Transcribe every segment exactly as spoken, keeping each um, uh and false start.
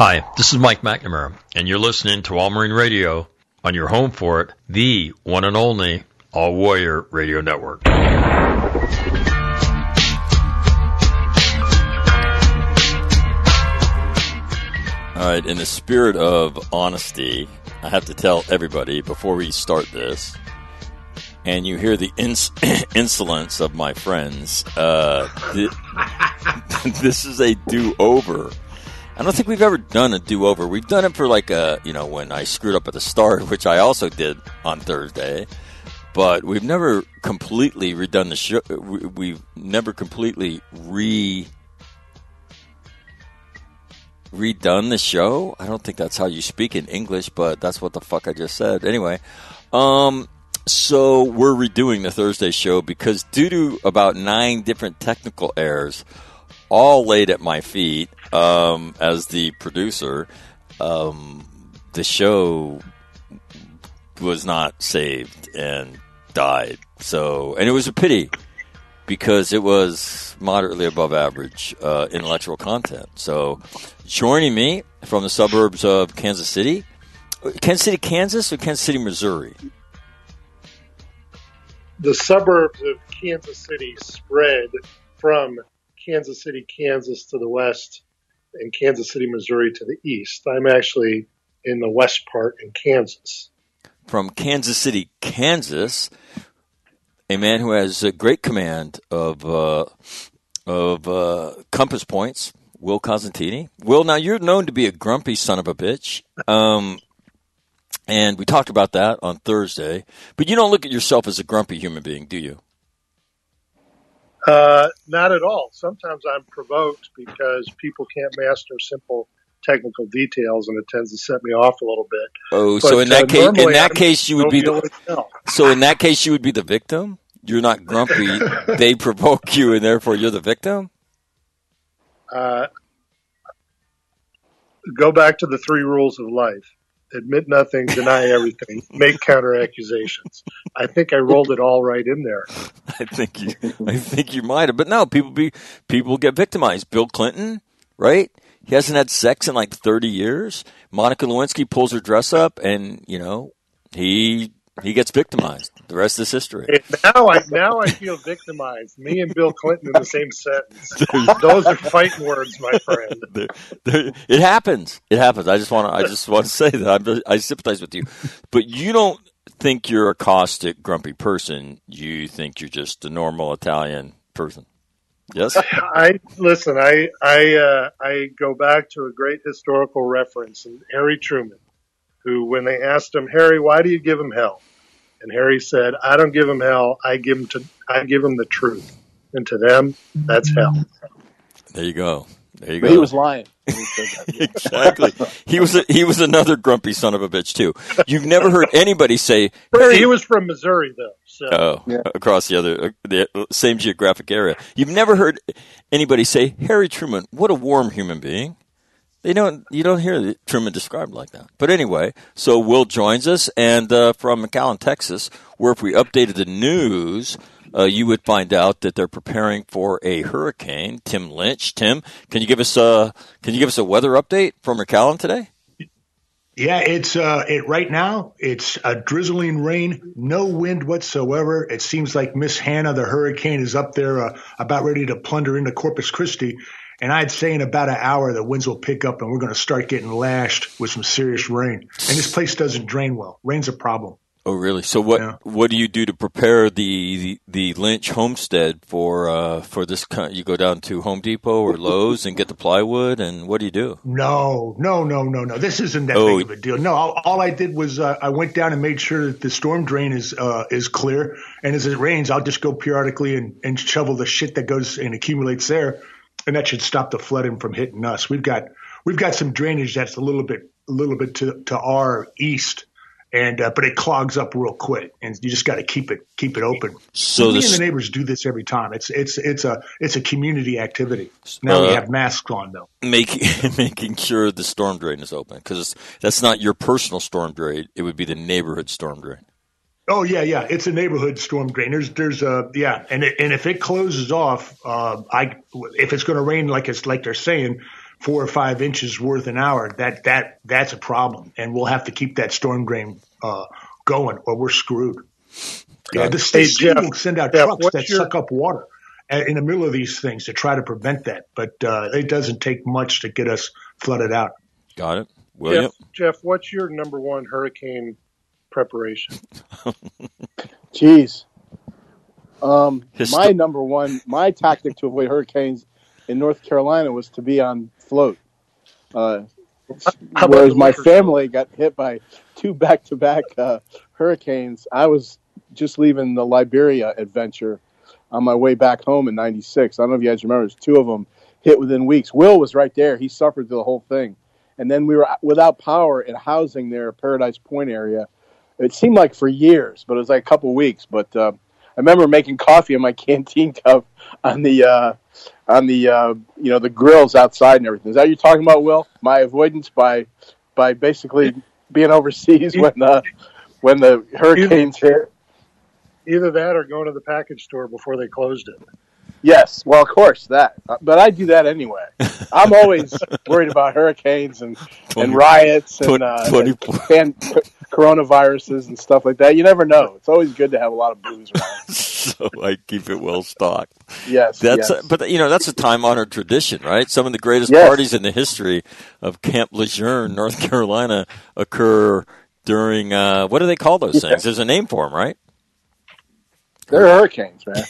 Hi, this is Mike McNamara, and you're listening to All Marine Radio on your home for it, the one and only All Warrior Radio Network. All right, in the spirit of honesty, I have to tell everybody before we start this, and you hear the ins- insolence of my friends, uh, th- this is a do-over. I don't think we've ever done a do-over. We've done it for like a, you know, when I screwed up at the start, which I also did on Thursday. But we've never completely redone the show. We've never completely re redone the show. I don't think that's how you speak in English, but that's what the fuck I just said. Anyway, um, so we're redoing the Thursday show because due to about nine different technical errors, all laid at my feet um, as the producer, um, the show was not saved and died. So, and it was a pity because it was moderately above average uh, intellectual content. So, joining me from the suburbs of Kansas City, Kansas City, Kansas, or Kansas City, Missouri? The suburbs of Kansas City spread from Kansas City, Kansas to the west and Kansas City, Missouri to the east. I'm actually in the west part in Kansas. From Kansas City, Kansas, a man who has a great command of uh, of uh, compass points, Will Cosentini. Will, now you're known to be a grumpy son of a bitch, um, and we talked about that on Thursday, but you don't look at yourself as a grumpy human being, do you? Uh, not at all. Sometimes I'm provoked because people can't master simple technical details, and it tends to set me off a little bit. Oh, but, so in that uh, case, in that I'm case, you would be the, so in that case you would be the victim. You're not grumpy; they provoke you, and therefore you're the victim. Uh, go back to the three rules of life: admit nothing, deny everything, make counter accusations. I think I rolled it all right in there. I think you, I think you might have, but no, people be people get victimized. Bill Clinton, right? He hasn't had sex in like thirty years. Monica Lewinsky pulls her dress up, and you know he he gets victimized. The rest is history. And now I now I feel victimized. Me and Bill Clinton in the same sentence. Those are fighting words, my friend. They're, they're, it happens. It happens. I just want to. I just want to say that I'm, I sympathize with you, but you don't think you're a caustic, grumpy person. You think you're just a normal Italian person. Yes. I listen. I I uh, I go back to a great historical reference, and Harry Truman, who, when they asked him, Harry, why do you give him hell? And Harry said, I don't give him hell. I give him to. I give him the truth, and to them, that's hell. There you go. There you but go. He was lying. When he said that. Exactly. He was a, he was another grumpy son of a bitch too. You've never heard anybody say Harry, he was from Missouri, though. So. Oh, yeah. Across the other the same geographic area. You've never heard anybody say Harry Truman. What a warm human being. They don't. You don't hear Truman described like that. But anyway, so Will joins us, and uh, from McAllen, Texas, where if we updated the news, uh, you would find out that they're preparing for a hurricane. Tim Lynch, Tim, can you give us a can you give us a weather update from McAllen today? Yeah, it's uh, it right now. It's a drizzling rain, no wind whatsoever. It seems like Miss Hannah, the hurricane, is up there, uh, about ready to plunder into Corpus Christi. And I'd say in about an hour, the winds will pick up, and we're going to start getting lashed with some serious rain. And this place doesn't drain well. Rain's a problem. Oh, really? So what Yeah. what do you do to prepare the the, the Lynch homestead for uh, for this kind? You go down to Home Depot or Lowe's and get the plywood, and what do you do? No, no, no, no, no. This isn't that Oh. big of a deal. No, all, all I did was uh, I went down and made sure that the storm drain is uh, is clear. And as it rains, I'll just go periodically and, and shovel the shit that goes and accumulates there, and that should stop the flooding from hitting us. We've got we've got some drainage that's a little bit a little bit to to our east. And uh, but it clogs up real quick, and you just got to keep it keep it open. So me this- and the neighbors do this every time. It's it's it's a it's a community activity. Now Uh, we have masks on though. Making making sure the storm drain is open, because that's not your personal storm drain; it would be the neighborhood storm drain. Oh yeah, yeah. It's a neighborhood storm drain. There's there's a yeah, and it, and if it closes off, uh, I if it's going to rain like it's like they're saying four or five inches worth an hour, that that that's a problem, and we'll have to keep that storm drain uh, going, or we're screwed. Yeah, the state Jeff, will send out Jeff, trucks what's that your- suck up water in the middle of these things to try to prevent that, but uh, it doesn't take much to get us flooded out. Got it. William? Jeff, Jeff, what's your number one hurricane preparation? Jeez. Um, Hist- my number one, my tactic to avoid hurricanes in North Carolina was to be on float. Uh, How about whereas the my liquor family got hit by two back-to-back uh, hurricanes, I was just leaving the Liberia adventure on my way back home in ninety-six. I don't know if you guys remember, there's two of them hit within weeks. Will was right there. He suffered through the whole thing. And then we were without power and housing there, Paradise Point area. It seemed like for years, but it was like a couple of weeks. But uh, I remember making coffee in my canteen cup on the uh, on the uh, you know the grills outside and everything. Is that what you're talking about, Will? My avoidance by by basically being overseas when uh, when the hurricanes hit. Either that or going to the package store before they closed it. Yes, well, of course that, but I do that anyway. I'm always worried about hurricanes and, and riots and, uh, and, and coronaviruses and stuff like that. You never know. It's always good to have a lot of booze around. So I keep it well stocked. Yes, that's yes. A, but you know that's a time honored tradition, right? Some of the greatest Yes. parties in the history of Camp Lejeune, North Carolina, occur during uh, what do they call those Yeah. things? There's a name for them, right? They're hurricanes, man.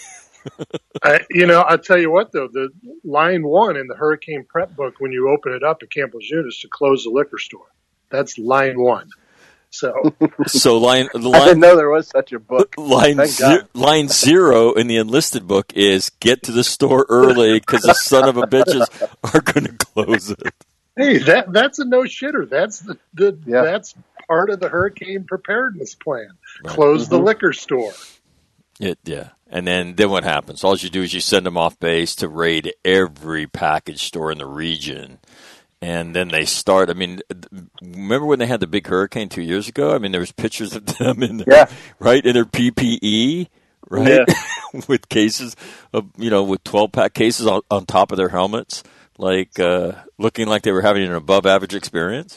I, you know, I'll tell you what, though, the line one in the hurricane prep book, when you open it up at Camp Lejeune, is to close the liquor store. That's line one. So, So line the I didn't line know there was such a book. line Thank ze- God. line zero in the enlisted book is get to the store early because the son of a bitches are going to close it. hey, that that's a no shitter. That's the, the Yeah. that's part of the hurricane preparedness plan. Right. Close the Mhm. liquor store. It, yeah. And then, then what happens? All you do is you send them off base to raid every package store in the region. And then they start. I mean, remember when they had the big hurricane two years ago? I mean, there was pictures of them in their, Yeah. right, in their P P E, right, with cases of, you know, with twelve-pack cases on, on top of their helmets, like uh, looking like they were having an above-average experience.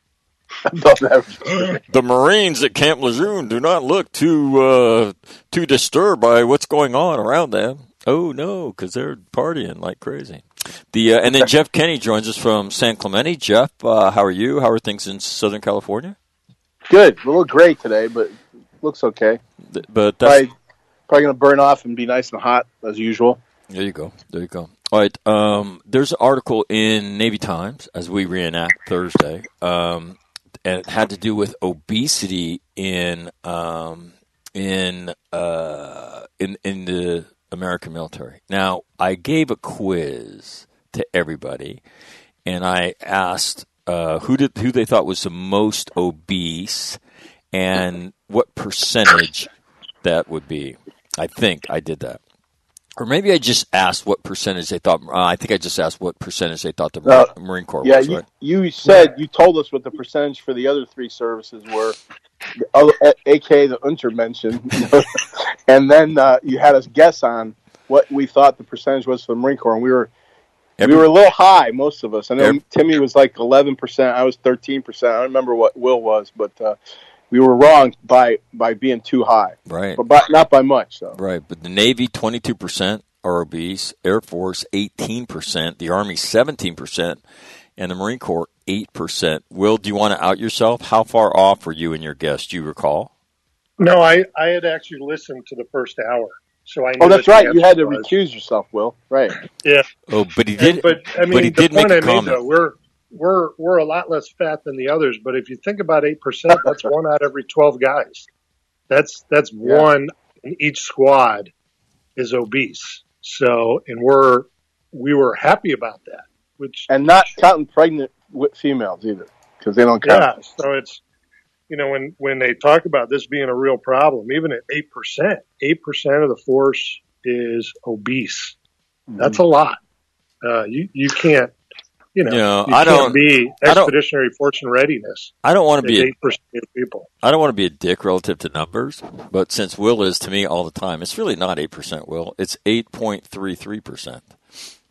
The Marines at Camp Lejeune do not look too uh, too disturbed by what's going on around them. Oh no, because they're partying like crazy. The uh, and then Jeff Kenny joins us from San Clemente. Jeff, uh, how are you? How are things in Southern California? Good. A little gray today, but looks okay. Th- But that's, Probably, probably going to burn off and be nice and hot as usual. there you go. There you go. All right. Um, there's an article in Navy Times as we reenact Thursday. Um, and it had to do with obesity in um, in uh, in in the American military. Now, I gave a quiz to everybody, and I asked uh, who did who they thought was the most obese, and what percentage that would be. I think I did that. Or maybe I just asked what percentage they thought. Uh, I think I just asked what percentage they thought the Marine, Uh, Marine Corps Yeah, was. you, Right? you said, you told us what the percentage for the other three services were, the other, a k a the Untermenschen, and then uh, you had us guess on what we thought the percentage was for the Marine Corps, and we were Every- we were a little high, most of us. I know Every- Timmy was like eleven percent, I was thirteen percent. I don't remember what Will was, but uh, we were wrong by, by being too high, Right. but by, not by much. So. Right, but the Navy, twenty-two percent are obese, Air Force, eighteen percent, the Army, seventeen percent, and the Marine Corps, eight percent. Will, do you want to out yourself? How far off were you and your guest? Do you recall? No, I, I had actually listened to the first hour. So I knew Oh, that's what the right. You had to answer was. recuse yourself, Will. Right. Yeah. Oh, but he did. But I mean, but he the did make point a I made comment. though, we're we're we're a lot less fat than the others. But if you think about eight percent, that's one out of every twelve guys. That's that's Yeah. one in each squad is obese. So, and we're we were happy about that. Which And not counting pregnant wi- females either, because they don't count. yeah. So it's you know when when they talk about this being a real problem, even at eight percent, eight percent of the force is obese. That's a lot. Uh, you you can't. You know, No, you I can't don't- be I don't- expeditionary force and readiness. I don't want to be. A, eight percent of people. I don't want to be a dick relative to numbers, but since Will is to me all the time, it's really not eight percent. Will, it's eight point three three percent.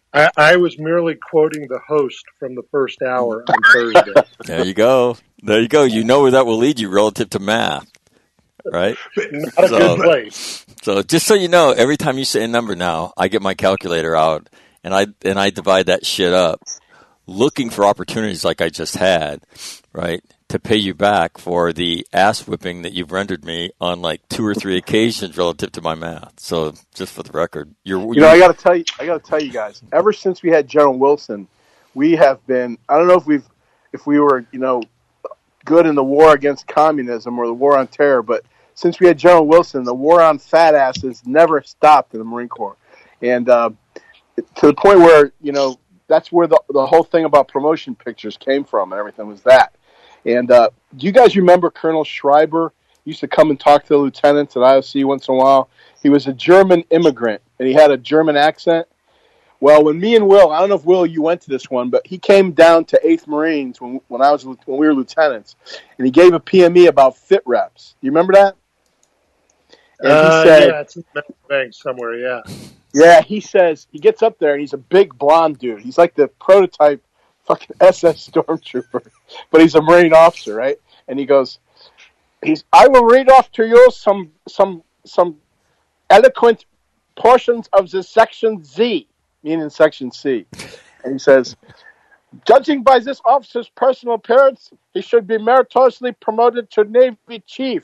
I, I was merely quoting the host from the first hour on Thursday. There you go. There you go. You know where that will lead you relative to math, right? Not a So- good place. So just so you know, every time you say a number now, I get my calculator out and I and I divide that shit up, looking for opportunities like I just had, right, to pay you back for the ass whipping that you've rendered me on like two or three occasions relative to my math. So just for the record, you're You know, I got to tell you, I got to tell you guys. Ever since we had General Wilson, we have been. I don't know if we've, if we were, you know, good in the war against communism or the war on terror, but since we had General Wilson, the war on fat asses never stopped in the Marine Corps, and uh, to the point where, you know, that's where the the whole thing about promotion pictures came from, and everything was that. And uh, do you guys remember Colonel Schreiber? He used to come and talk to the lieutenants at I O C once in a while. He was a German immigrant, and he had a German accent. Well, when me and Will, I don't know if, Will, you went to this one, but he came down to eighth Marines when when I was when we were lieutenants, and he gave a P M E about fit reps. Do you remember that? And Uh, he said, yeah, it's in the bank somewhere, yeah. yeah, he says, he gets up there, and he's a big blonde dude. He's like the prototype fucking S S Stormtrooper, but he's a Marine officer, right? And he goes, he's, I will read off to you some some some eloquent portions of the Section Z, meaning Section C. And he says, judging by this officer's personal appearance, he should be meritoriously promoted to Navy Chief.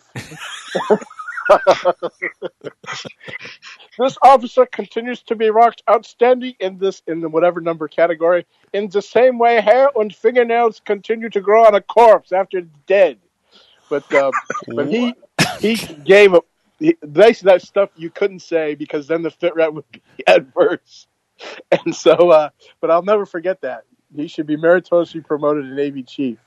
This officer continues to be marked outstanding in this, in the whatever number category, in the same way hair and fingernails continue to grow on a corpse after it's dead. But uh, but he he gave a he, basically that stuff you couldn't say because then the fit rep would be adverse. And so, uh, but I'll never forget that. He should be meritoriously promoted to Navy Chief.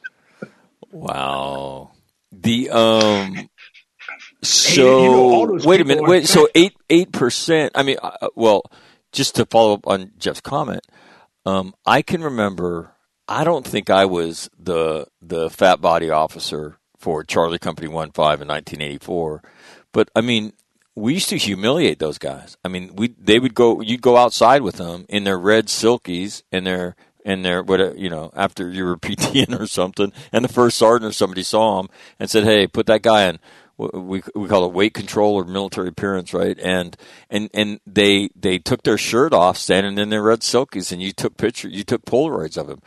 Wow. The um. So Hey, you know, all those wait a people minute. are Wait. So fat. eight eight percent. I mean, uh, well, just to follow up on Jeff's comment, um, I can remember. I don't think I was the the fat body officer for Charlie Company one five in nineteen eighty-four, but I mean, we used to humiliate those guys. I mean, we they would go. You'd go outside with them in their red silkies and their and their what you know after you were PTing or something, and the first sergeant or somebody saw him and said, "Hey, put that guy in." We we call it weight control or military appearance, right? And and and they they took their shirt off, standing in their red silkies, and you took pictures, you took Polaroids of them,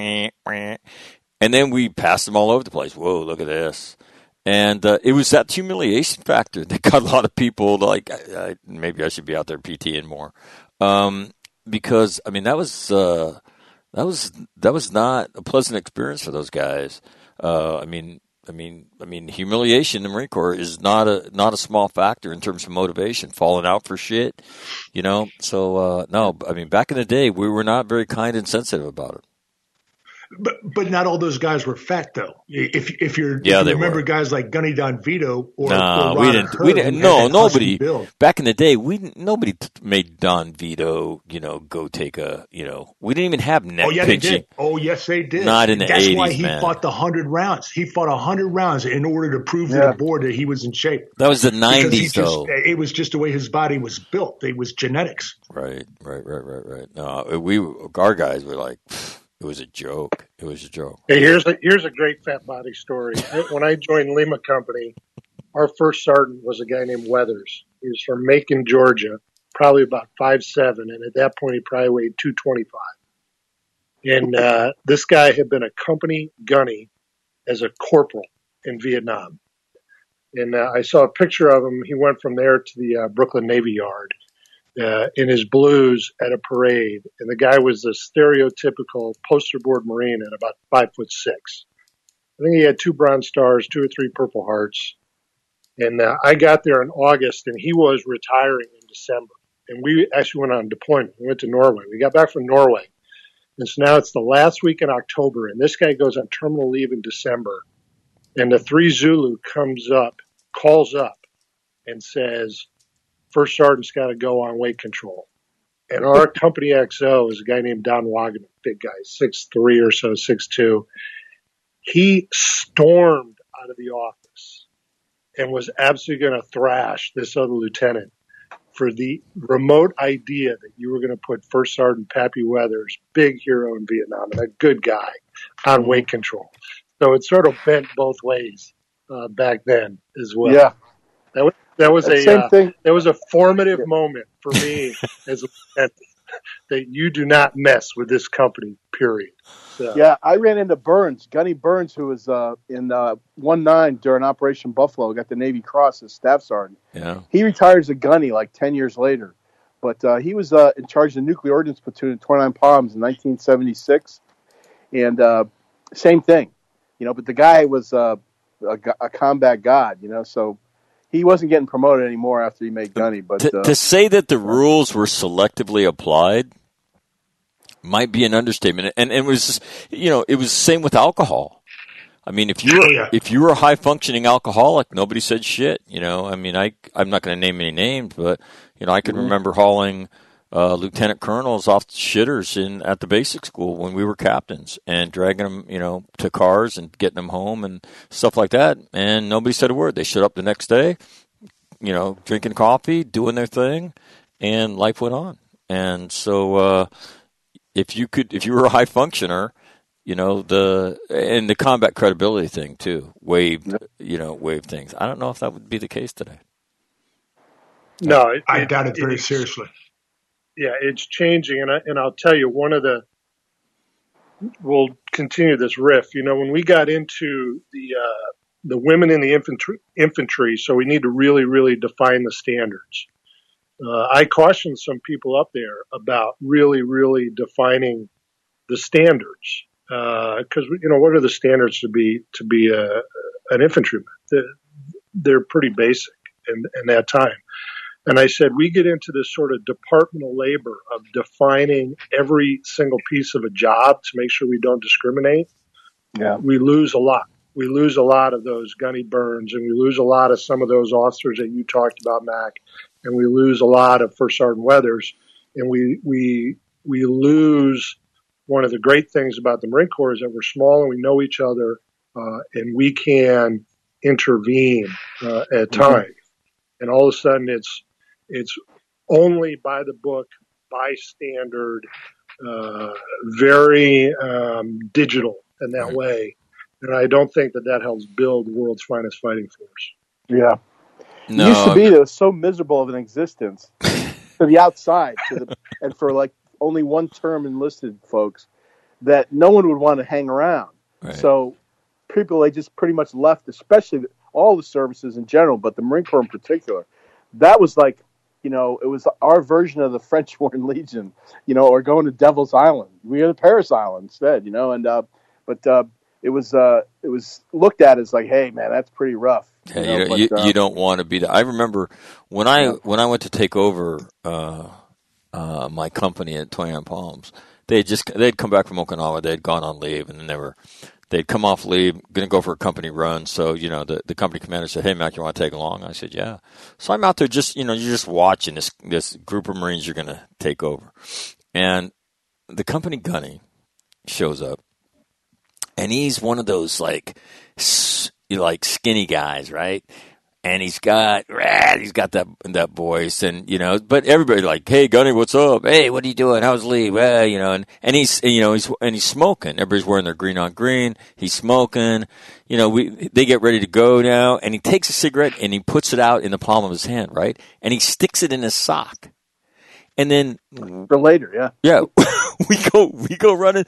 and then we passed them all over the place. Whoa, look at this! And uh, it was that humiliation factor that got a lot of people to like, I, I, maybe I should be out there PTing more, um, because I mean that was uh, that was that was not a pleasant experience for those guys. Uh, I mean. I mean, I mean, humiliation in the Marine Corps is not a not a small factor in terms of motivation. Falling out for shit, you know. So uh, no, I mean, back in the day, we were not very kind and sensitive about it. But but not all those guys were fat though. If if you're Yeah, if they you remember were. guys like Gunny Don Vito or, No, or we Ron didn't. Hurd We who didn't. had No, that nobody. awesome build. Back in the day, we didn't, nobody t- made Don Vito, you know, go take a, you know, we didn't even have neck Oh yeah, they pinching. did. Oh yes, they did. Not in the That's why eighties, he man. fought the hundred rounds. He fought a hundred rounds in order to prove to Yeah. the board that he was in shape. That was the Because he nineties, just, though. it was just the way his body was built. It was genetics. Right, right, right, right, right. No, we our guys were like, it was a joke. It was a joke. Hey, here's a here's a great fat body story. I- When I joined Lima Company, our first sergeant was a guy named Weathers. He was from Macon, Georgia, probably about five seven, and at that point he probably weighed two twenty five. And uh, this guy had been a company gunny as a corporal in Vietnam. And uh, I saw a picture of him. He went from there to the uh, Brooklyn Navy Yard uh, in his blues at a parade. And the guy was the stereotypical poster board Marine at about five foot six. I think he had two Bronze Stars, two or three Purple Hearts. And uh, I got there in August, and he was retiring in December. And we actually went on deployment. We went to Norway. We got back from Norway. And so now it's the last week in October, and this guy goes on terminal leave in December. And the three Zulu comes up, calls up, and says, First Sergeant's got to go on weight control. And our company X O is a guy named Don Wagaman, big guy, six three or so, six two. He stormed out of the office and was absolutely going to thrash this other lieutenant. for the remote idea that you were going to put First Sergeant Pappy Weathers, big hero in Vietnam and a good guy, on weight control. So it sort of bent both ways uh, back then as well. Yeah. That was, that was That a same uh, thing. that was a formative moment for me as a lieutenant, that you do not mess with this company, period. So, Yeah, I ran into Burns, Gunny Burns, who was uh, in uh, one nine during Operation Buffalo, got the Navy Cross as staff sergeant. Yeah. He retired as a gunny like ten years later. But uh, he was uh, in charge of the nuclear ordnance platoon at twenty-nine Palms in nineteen seventy-six. And uh, same thing, you know, but the guy was uh, a, a combat god, you know, so he wasn't getting promoted anymore after he made gunny. But to, uh, to say that the rules were selectively applied might be an understatement. And, and it was, you know, it was the same with alcohol. I mean, if you were, Yeah. if you were a high functioning alcoholic, nobody said shit, you know. I mean, I, I'm not going to name any names, but, you know, I can Mm-hmm. remember hauling uh, lieutenant colonels off the shitters in at the basic school when we were captains and dragging them, you know, to cars and getting them home and stuff like that. And nobody said a word. They showed up the next day, you know, drinking coffee, doing their thing, and life went on. And so, uh, if you could, if you were a high functioner, you know, the, and the combat credibility thing too, waived, you know, waived things. I don't know if that would be the case today. no, it, I it- doubt it very it's- seriously. Yeah, it's changing, and I, and I'll tell you, one of the we'll continue this riff. You know, when we got into the uh, the women in the infantry, infantry, so we need to really, really define the standards. Uh, I cautioned some people up there about really, really defining the standards, because you know, what are the standards to be to be a, an infantryman? They're, they're pretty basic in, in that time. And I said, we get into this sort of departmental labor of defining every single piece of a job to make sure we don't discriminate. yeah, We lose a lot. We lose a lot of those Gunny Burns, and we lose a lot of some of those officers that you talked about, Mac, and we lose a lot of First Sergeant Weathers, and we we we lose one of the great things about the Marine Corps is that we're small and we know each other, uh, and we can intervene uh, at times. And all of a sudden, it's it's only by the book, by standard, uh, very um, digital in that Right. way. And I don't think that that helps build the world's finest fighting force. yeah. No, It used to be that it was so miserable of an existence to the outside, to the, and for like only one term enlisted folks, that no one would want to hang around. Right. So people, they just pretty much left, especially all the services in general, but the Marine Corps in particular. That was like, you know, it was our version of the French Foreign Legion, you know, or going to Devil's Island. We were to Paris Island instead, you know, and uh, but uh, it was uh, it was looked at as like, hey, man, that's pretty rough. Yeah, you, know, don't- but, you, uh, you don't want to be that. I remember when I Yeah. when I went to take over uh, uh, my company at twenty-nine Palms. They had just they'd come back from Okinawa. They had gone on leave, and then they were they'd come off leave, going to go for a company run. So you know, the, the company commander said, "Hey, Mac, you want to tag along?" I said, "Yeah." So I'm out there just you know you're just watching this this group of Marines you're going to take over, and the company gunny shows up, and he's one of those like s- like skinny guys, right? And he's got, rah, he's got that that voice, and you know, but everybody like, hey, Gunny, what's up? Hey, what are you doing? How's leave? Ah, you know, and and he's, you know, he's and he's smoking. Everybody's wearing their green on green. He's smoking. You know, we they get ready to go now, and he takes a cigarette and he puts it out in the palm of his hand, right? And he sticks it in his sock, and then for later, yeah. yeah, we go we go running,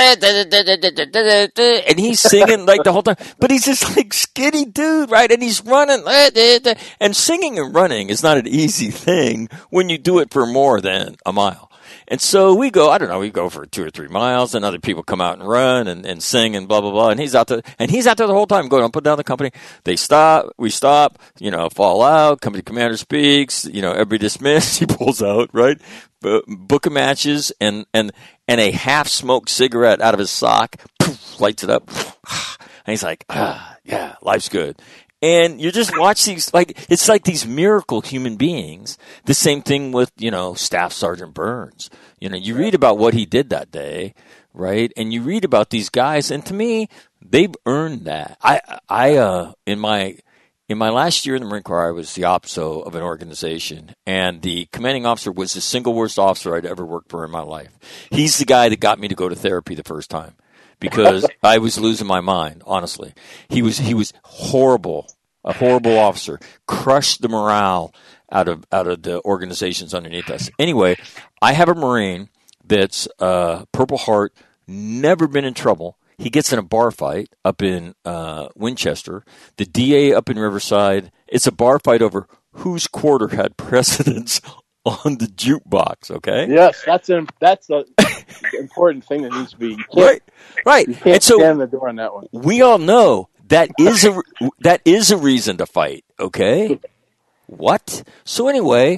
and he's singing like the whole time. But he's just like skinny dude, right? And he's running, and singing and running is not an easy thing when you do it for more than a mile. And so we go, I don't know, we go for two or three miles, and other people come out and run and, and sing and blah, blah, blah. And he's out there, and he's out there the whole time going, put down the company. They stop, we stop, you know, fall out, company commander speaks, you know, everybody dismissed. He pulls out, right? Book of matches and, and, and a half smoked cigarette out of his sock, poof, lights it up. And he's like, ah, yeah, life's good. And you just watch these, like, it's like these miracle human beings. The same thing with, you know, Staff Sergeant Burns. You know, you read about what he did that day, right? And you read about these guys, and to me, they've earned that. I, I, uh, in my, in my last year in the Marine Corps, I was the O P S O of an organization, and the commanding officer was the single worst officer I'd ever worked for in my life. He's the guy that got me to go to therapy the first time because I was losing my mind, honestly. He was he was horrible, a horrible officer, crushed the morale out of out of the organizations underneath us. Anyway, I have a Marine that's uh, Purple Heart, never been in trouble. He gets in a bar fight up in uh, Winchester. The D A up in Riverside. It's a bar fight over whose quarter had precedence on the jukebox. Okay. Yes, that's an that's a important thing that needs to be right. Right. You can't and so stand the door on that one. We all know that is a that is a reason to fight. Okay. What? So anyway,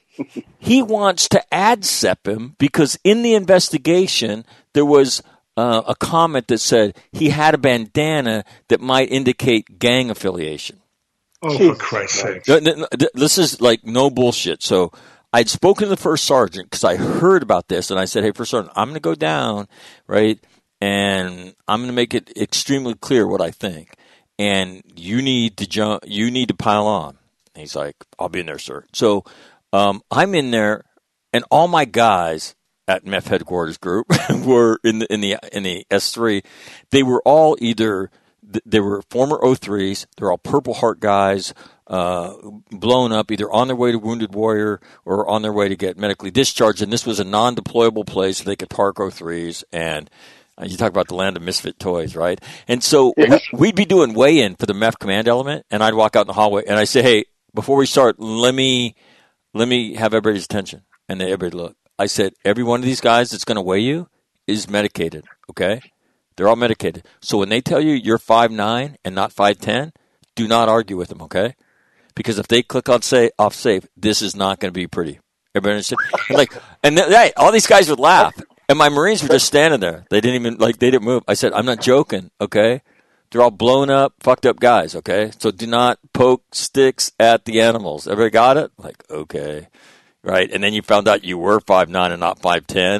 he wants to ad sep him because in the investigation there was uh, a comment that said he had a bandana that might indicate gang affiliation. Oh, for Christ's sake. This is like no bullshit. So I'd spoken to the first sergeant because I heard about this, and I said, hey, first sergeant, I'm going to go down, right, and I'm going to make it extremely clear what I think, and you need to jump, you need to pile on. And he's like, I'll be in there, sir. So um, I'm in there, and all my guys at M E F headquarters group were in the in the in the S three. They were all either they were former O threes. They're all Purple Heart guys, uh, blown up, either on their way to Wounded Warrior or on their way to get medically discharged. And this was a non-deployable place so they could park O threes. And uh, you talk about the land of misfit toys, right? And so yeah. we, we'd be doing weigh-in for the M E F command element, and I'd walk out in the hallway and I say, hey, before we start, let me let me have everybody's attention. And they, everybody look. I said, every one of these guys that's going to weigh you is medicated, okay? They're all medicated. So when they tell you you're five nine and not five ten, do not argue with them, okay? Because if they click on say off safe, this is not going to be pretty. Everybody understand? And like, and then, hey, all these guys would laugh, and my Marines were just standing there. They didn't even like they didn't move. I said, I'm not joking, okay? They're all blown up, fucked up guys, okay? So do not poke sticks at the animals. Everybody got it? Like, okay. Right, and then you found out you were five nine and not five ten,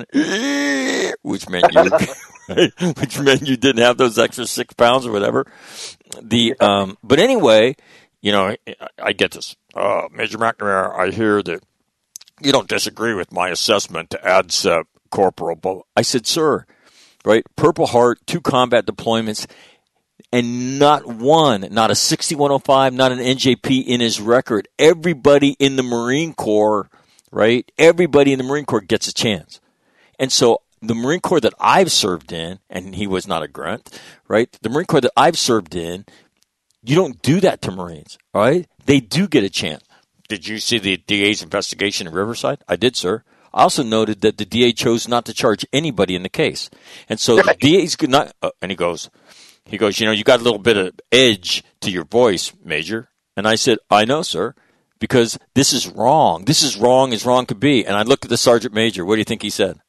which meant you, right? which meant you didn't have those extra six pounds or whatever. The um, but anyway, you know, I get this, uh, Major McNamara. I hear that you don't disagree with my assessment to A D S E P, Corporal. I said, sir, right? Purple Heart, two combat deployments, and not one, not a sixty-one oh five, not an N J P in his record. Everybody in the Marine Corps. Right? Everybody in the Marine Corps gets a chance. And so the Marine Corps that I've served in, and he was not a grunt, right? The Marine Corps that I've served in, you don't do that to Marines, all right? They do get a chance. Did you see the D A's investigation in Riverside? I did, sir. I also noted that the D A chose not to charge anybody in the case. And so the D A's not, uh, and he goes, he goes, you know, you got a little bit of edge to your voice, Major. And I said, I know, sir. Because this is wrong. This is wrong as wrong could be. And I looked at the Sergeant Major. What do you think he said?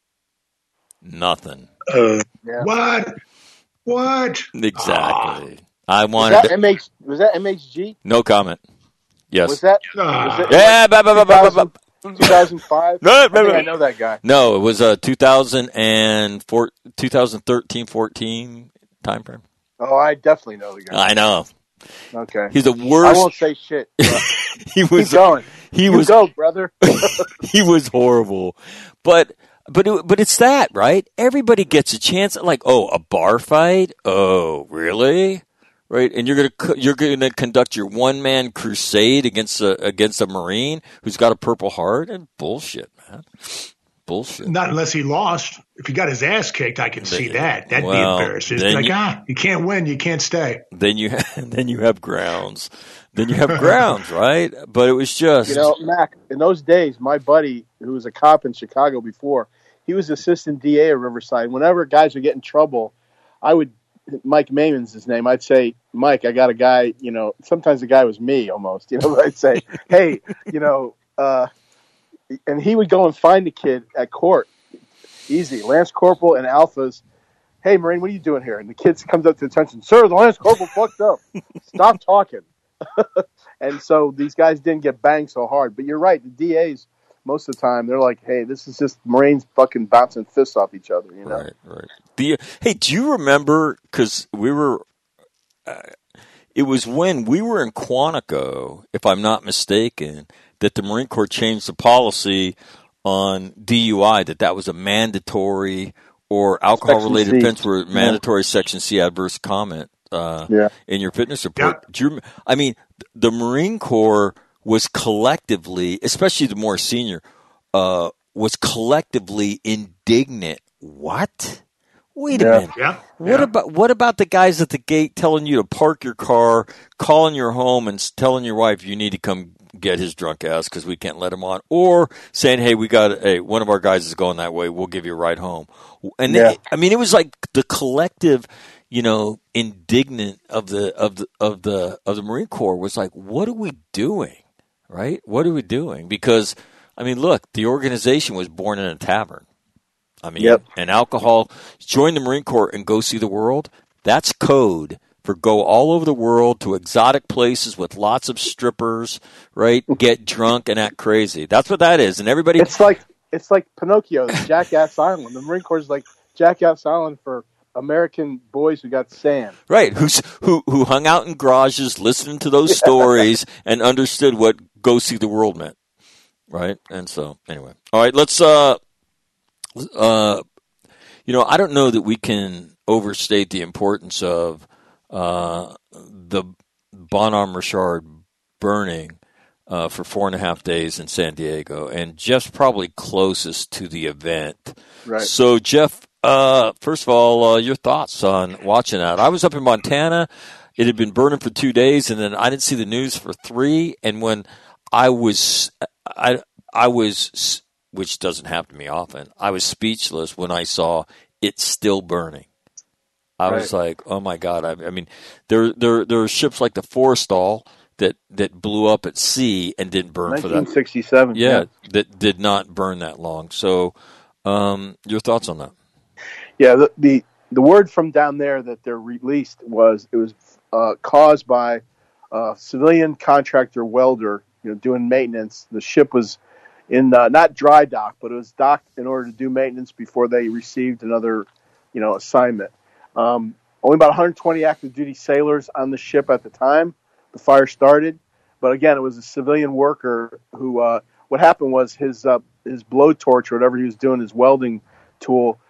Nothing. Uh, yeah. What? What? Exactly. Ah. I wanted. Was that, M H, was that M H G? No comment. Yes. Was that? Ah. Was it, yeah. Like, bah, bah, bah, bah, bah. two thousand five? No, I, think I know that guy. No, it was a uh, two thousand four, twenty thirteen fourteen time frame. Oh, I definitely know the guy. I know. Okay. He's the worst. I won't say shit. he was Keep going. He you was go, brother. He was horrible. But but it, but it's that, right? Everybody gets a chance. Like, oh, a bar fight? Oh, really? Right? And you're going to you're going to conduct your one-man crusade against a against a Marine who's got a Purple Heart? And bullshit, man. Bullshit. Not unless he lost. If he got his ass kicked, I can see that. That'd well, be embarrassing. It's like, you, ah, you can't win, you can't stay. Then you have, then you have grounds. Then you have grounds, right? But it was just... You know, Mac, in those days, my buddy, who was a cop in Chicago before, he was assistant D A at Riverside. Whenever guys would get in trouble, I would... Mike Mayman's his name. I'd say, Mike, I got a guy, you know... Sometimes the guy was me, almost. You know, but I'd say, hey, you know... uh And he would go and find the kid at court. Easy. Lance Corporal and Alphas. Hey, Marine, what are you doing here? And the kid comes up to attention. Sir, the Lance Corporal fucked up. Stop talking. And so these guys didn't get banged so hard. But you're right. The D As, most of the time, they're like, hey, this is just Marines fucking bouncing fists off each other. You know? Right, right. The, hey, do you remember, because we were uh, – it was when we were in Quantico, if I'm not mistaken, that the Marine Corps changed the policy on D U I, that that was a mandatory, or alcohol-related offense were mandatory yeah. Section C adverse comment uh, yeah. in your fitness report. Yeah. Do you, I mean, the Marine Corps was collectively, especially the more senior, uh, was collectively indignant. What? Wait yeah. a minute. Yeah. What yeah. about what about the guys at the gate telling you to park your car, calling your home, and telling your wife you need to come get his drunk ass because we can't let him on, or saying, "Hey, we got hey, one of our guys is going that way. We'll give you a ride home." And yeah. they, I mean, it was like the collective, you know, indignant of the of the of the of the Marine Corps was like, "What are we doing? Right? What are we doing?" Because I mean, look, the organization was born in a tavern. I mean, yep. and alcohol, join the Marine Corps and go see the world, that's code for go all over the world to exotic places with lots of strippers, right? Get drunk and act crazy. That's what that is. And everybody... It's like it's like Pinocchio's Jackass Island. The Marine Corps is like Jackass Island for American boys who got sand. Right, who's, who who hung out in garages, listening to those stories, and understood what go see the world meant. Right? And so, anyway. All right, let's... uh. Uh, you know, I don't know that we can overstate the importance of uh, the Bonhomme Richard burning uh, for four and a half days in San Diego, and Jeff's probably closest to the event. Right. So, Jeff, uh, first of all, uh, your thoughts on watching that? I was up in Montana. It had been burning for two days, and then I didn't see the news for three. And when I was, I, I was. which doesn't happen to me often, I was speechless when I saw it still burning. I right. was like, oh, my God. I, I mean, there there there are ships like the Forrestal that, that blew up at sea and didn't burn for that. nineteen sixty-seven. Yeah, yeah, that did not burn that long. So um, your thoughts on that? Yeah, the, the the word from down there that they're released was it was uh, caused by a civilian contractor welder, you know, doing maintenance. The ship was in uh, not dry dock, but it was docked in order to do maintenance before they received another, you know, assignment. Um, only about one hundred twenty active duty sailors on the ship at the time the fire started, but again, it was a civilian worker who. Uh, what happened was his uh, his blowtorch or whatever he was doing, his welding tool,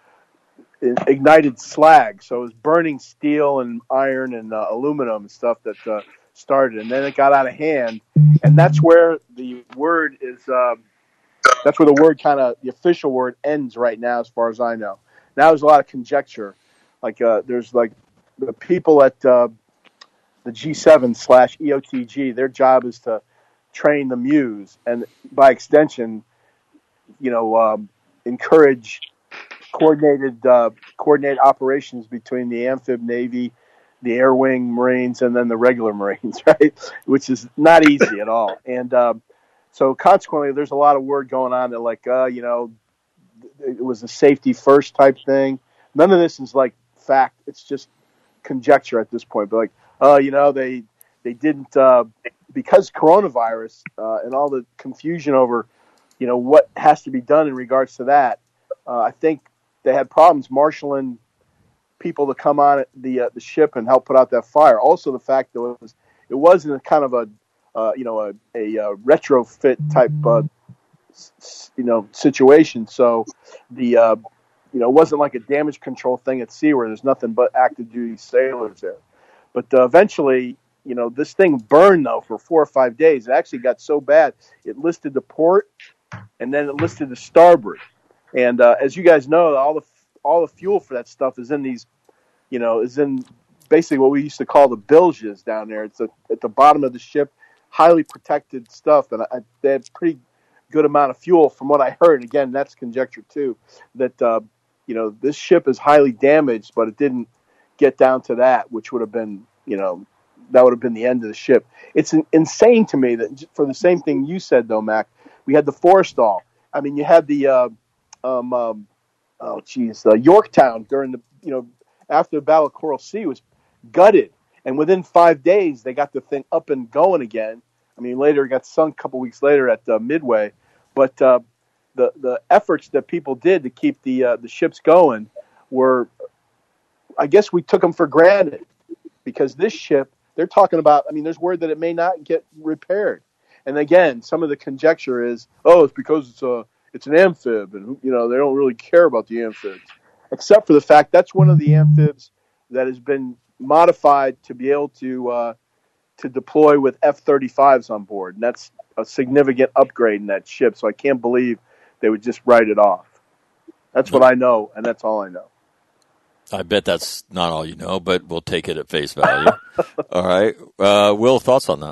ignited slag, so it was burning steel and iron and uh, aluminum and stuff that uh, started, and then it got out of hand, and that's where the word is. Uh, That's where the word kind of, the official word ends right now, as far as I know. Now there's a lot of conjecture. Like, uh, there's like the people at uh, the G seven slash E O T G, their job is to train the Muse and by extension, you know, um, encourage coordinated, uh, coordinated operations between the Amphib Navy, the Air Wing Marines, and then the regular Marines, right? Which is not easy at all. And, um, So consequently, there's a lot of word going on that, like, uh, you know, it was a safety first type thing. None of this is like fact. It's just conjecture at this point. But like, uh, you know, they they didn't uh, because coronavirus uh, and all the confusion over, you know, what has to be done in regards to that. Uh, I think they had problems marshaling people to come on the uh, the ship and help put out that fire. Also, the fact that it was it wasn't a kind of a Uh, you know, a, a, a retrofit type, uh, s- you know, situation. So the, uh, you know, it wasn't like a damage control thing at sea where there's nothing but active duty sailors there. But uh, eventually, you know, this thing burned though for four or five days. It actually got so bad it listed the port and then it listed the starboard. And uh, as you guys know, all the all the fuel for that stuff is in these, you know, is in basically what we used to call the bilges down there. It's a, at the bottom of the ship. Highly protected stuff, and I, they had pretty good amount of fuel from what I heard. Again, that's conjecture too, that, uh, you know, this ship is highly damaged, but it didn't get down to that, which would have been, you know, that would have been the end of the ship. It's an, insane to me that for the same thing you said, though, Mac, we had the Forrestal. I mean, you had the, uh, um, um, oh, geez, uh, Yorktown during the, you know, after the Battle of Coral Sea was gutted. And within five days, they got the thing up and going again. I mean, later it got sunk a couple weeks later at uh, Midway. But uh, the the efforts that people did to keep the uh, the ships going were, I guess we took them for granted. Because this ship, they're talking about, I mean, there's word that it may not get repaired. And again, some of the conjecture is, oh, it's because it's a it's an amphib, and you know they don't really care about the amphibs, except for the fact that's one of the amphibs that has been modified to be able to uh, to deploy with F thirty-fives on board, and that's a significant upgrade in that ship. So I can't believe they would just write it off. That's what I know, and that's all I know. I bet that's not all you know, but we'll take it at face value. All right, uh, Will, thoughts on that?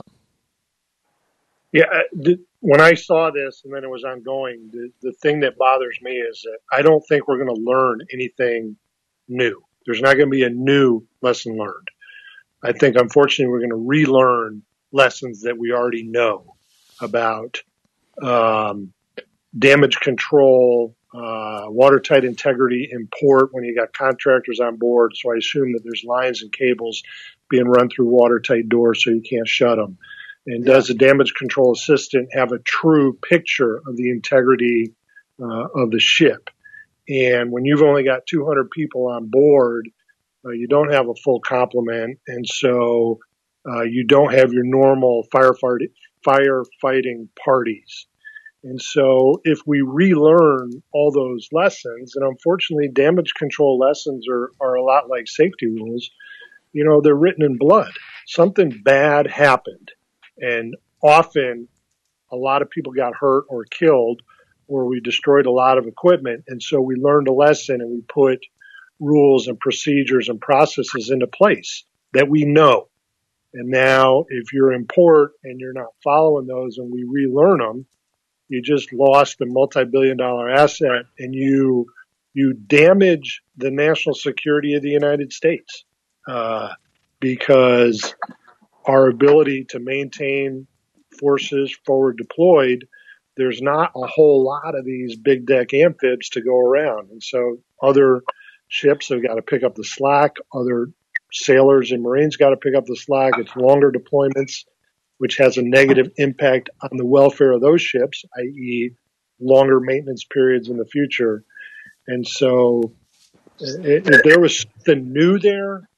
Yeah, the, when I saw this and then it was ongoing, the, the thing that bothers me is that I don't think we're going to learn anything new. There's not going to be a new lesson learned. I think, unfortunately, we're going to relearn lessons that we already know about um, damage control, uh, watertight integrity in port when you got contractors on board. So I assume that there's lines and cables being run through watertight doors so you can't shut them. And does the damage control assistant have a true picture of the integrity uh, of the ship? And when you've only got two hundred people on board, uh, you don't have a full complement. And so uh, you don't have your normal firefighting, firefighting parties. And so if we relearn all those lessons, and unfortunately damage control lessons are, are a lot like safety rules, you know, they're written in blood. Something bad happened. And often a lot of people got hurt or killed, or we destroyed a lot of equipment. And so we learned a lesson and we put rules and procedures and processes into place that we know. And now if you're in port and you're not following those and we relearn them, you just lost a multi-billion dollar asset and you, you damage the national security of the United States, uh, because our ability to maintain forces forward deployed, there's not a whole lot of these big deck amphibs to go around. And so other ships have got to pick up the slack. Other sailors and Marines got to pick up the slack. It's longer deployments, which has a negative impact on the welfare of those ships, that is longer maintenance periods in the future. And so if there was something new there,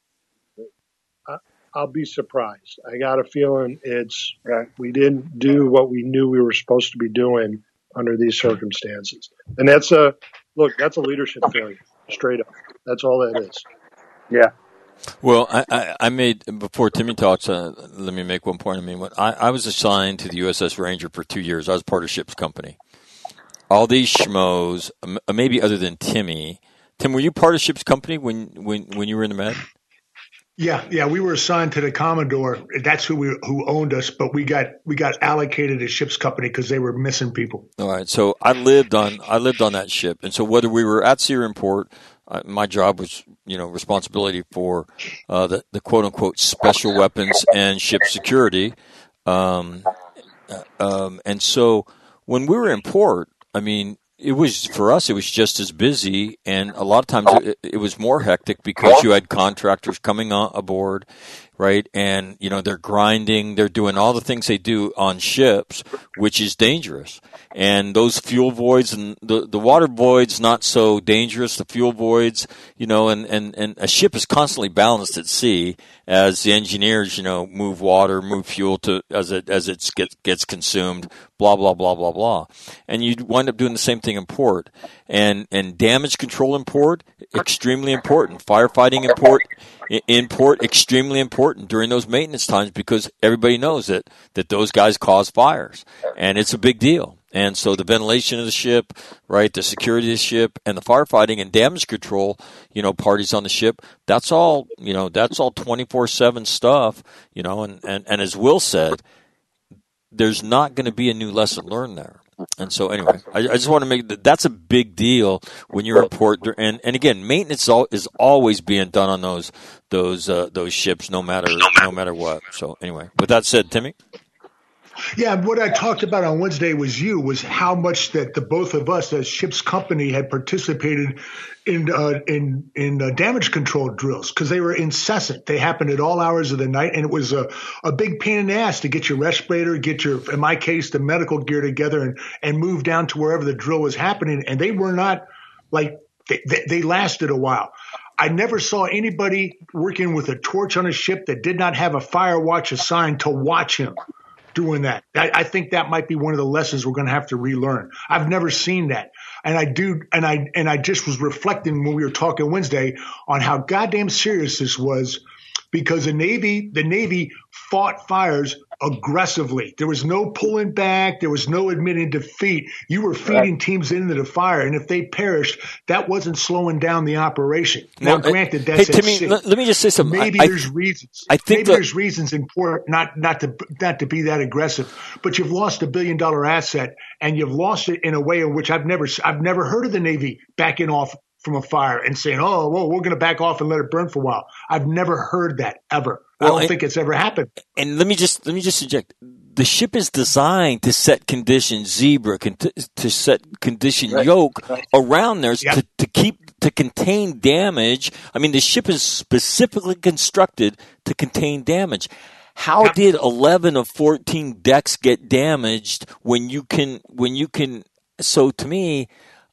I'll be surprised. I got a feeling it's right. We didn't do what we knew we were supposed to be doing under these circumstances. And that's a, look, that's a leadership failure, straight up. That's all that is. Yeah. Well, I, I, I made, before Timmy talks, uh, let me make one point. I mean, when I, I was assigned to the U S S Ranger for two years. I was part of ship's company. All these schmoes, maybe other than Timmy. Tim, were you part of ship's company when, when, when you were in the Med? Yeah, yeah, we were assigned to the Commodore. That's who we who owned us, but we got we got allocated as ship's company because they were missing people. All right, so I lived on I lived on that ship, and so whether we were at sea or in port, uh, my job was you know responsibility for uh, the the quote unquote special weapons and ship security, um, um, and so when we were in port, I mean. It was, for us, it was just as busy, and a lot of times it, it was more hectic because you had contractors coming on aboard, right? And, you know, they're grinding, they're doing all the things they do on ships, which is dangerous. And those fuel voids and the, the water voids, not so dangerous, the fuel voids, you know, and, and, and a ship is constantly balanced at sea as the engineers, you know, move water, move fuel to, as it, as it gets, gets consumed, blah, blah, blah, blah, blah. And you wind up doing the same thing in port. And, and damage control in port, extremely important. Firefighting in port, in port, extremely important during those maintenance times because everybody knows that, that those guys cause fires. And it's a big deal. And so the ventilation of the ship, right, the security of the ship, and the firefighting and damage control, you know, parties on the ship, that's all, you know, that's all twenty-four seven stuff, you know, and, and, and as Will said, there's not going to be a new lesson learned there. And so anyway, I, I just want to make that that's a big deal when you're in port. And, and again, maintenance is always being done on those, those, uh, those ships, no matter, no matter what. So anyway, with that said, Timmy? Yeah, what I talked about on Wednesday was you was how much that the both of us as ship's company had participated in uh, in in uh, damage control drills because they were incessant. They happened at all hours of the night, and it was a, a big pain in the ass to get your respirator, get your, in my case, the medical gear together, and and move down to wherever the drill was happening. And they were not like they they, they lasted a while. I never saw anybody working with a torch on a ship that did not have a fire watch assigned to watch him doing that. I, I think that might be one of the lessons we're going to have to relearn. I've never seen that. And I do, and I, and I just was reflecting when we were talking Wednesday on how goddamn serious this was, because the Navy, the Navy fought fires aggressively. There was no pulling back. There was no admitting defeat. You were feeding right. teams into the fire, and if they perished, that wasn't slowing down the operation. Now, well, granted, that's hey, Timmy, let, let me just say something. Maybe I, there's I, reasons. I think Maybe the, there's reasons in port not not to not to be that aggressive. But you've lost a billion dollar asset, and you've lost it in a way in which I've never I've never heard of the Navy backing off from a fire and saying, "Oh, well, we're going to back off and let it burn for a while." I've never heard that ever. Well, I don't and, think it's ever happened. And let me just let me just interject. The ship is designed to set condition zebra, to set condition right. yoke right. around there yep. to, to keep to contain damage. I mean, the ship is specifically constructed to contain damage. How yep. did eleven of fourteen decks get damaged when you can when you can? So to me,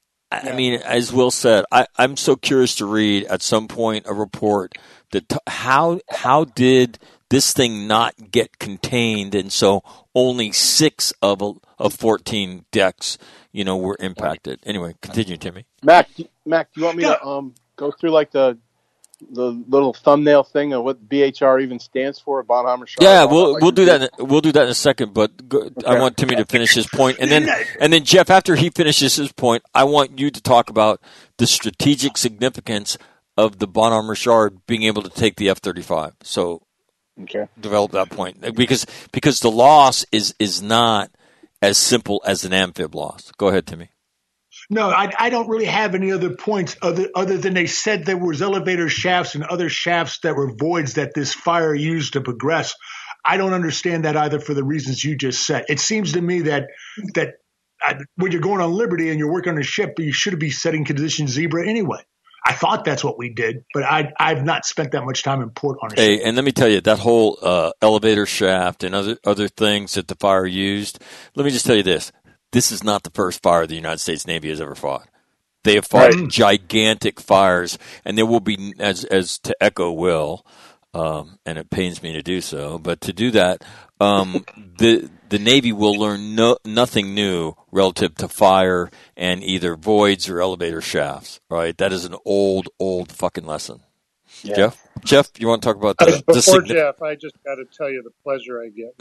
I yeah. mean, as Will said, I, I'm so curious to read at some point a report that t- how how did this thing not get contained, and so only six of a, of fourteen decks, you know, were impacted. Anyway, continue, Timmy. Mac, Mac, do you want me yeah. to um go through like the the little thumbnail thing of what B H R even stands for, Bonhoeffer Shard? Yeah, we'll like we'll do that. In, we'll do that in a second. But go, okay. I want Timmy to finish his point, and then and then Jeff, after he finishes his point, I want you to talk about the strategic significance of the Bonhoeffer Shard being able to take the F thirty-five. So. Okay. Develop that point because because the loss is is not as simple as an amphib loss. Go ahead, Timmy. No, I, I don't really have any other points other other than they said there was elevator shafts and other shafts that were voids that this fire used to progress. I don't understand that either for the reasons you just said. It seems to me that that I, when you're going on Liberty and you're working on a ship, you should be setting condition zebra anyway. I thought that's what we did, but I, I've not spent that much time in port on it. Hey, and let me tell you, that whole uh, elevator shaft and other other things that the fire used, let me just tell you this. This is not the first fire the United States Navy has ever fought. They have fought right. gigantic fires, and there will be, as as to echo Will, um, and it pains me to do so, but to do that, um, the the Navy will learn no, nothing new relative to fire and either voids or elevator shafts. Right? That is an old, old fucking lesson. Yeah. Jeff, Jeff, you want to talk about the, Before the significance? Jeff, I just got to tell you the pleasure I get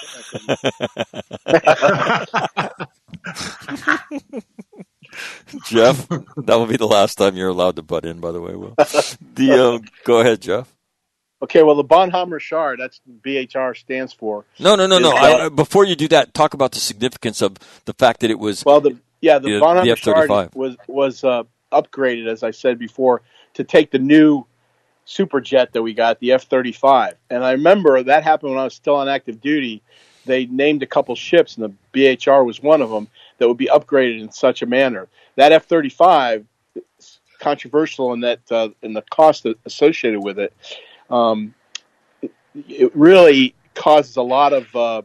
when you have to. Jeff, that will be the last time you're allowed to butt in. By the way, Will. The uh, go ahead, Jeff. Okay, well, the Bonhoeffer Shard, that's what B H R stands for. No, no, no, no. I, before you do that, talk about the significance of the fact that it was. Well, the yeah, the, the Bonhoeffer the Shard was was uh, upgraded, as I said before, to take the new Superjet that we got, the F thirty-five. And I remember that happened when I was still on active duty. They named a couple ships, and the B H R was one of them, that would be upgraded in such a manner. That F thirty-five is controversial in that uh, in the cost associated with it. Um, it, it really causes a lot of uh,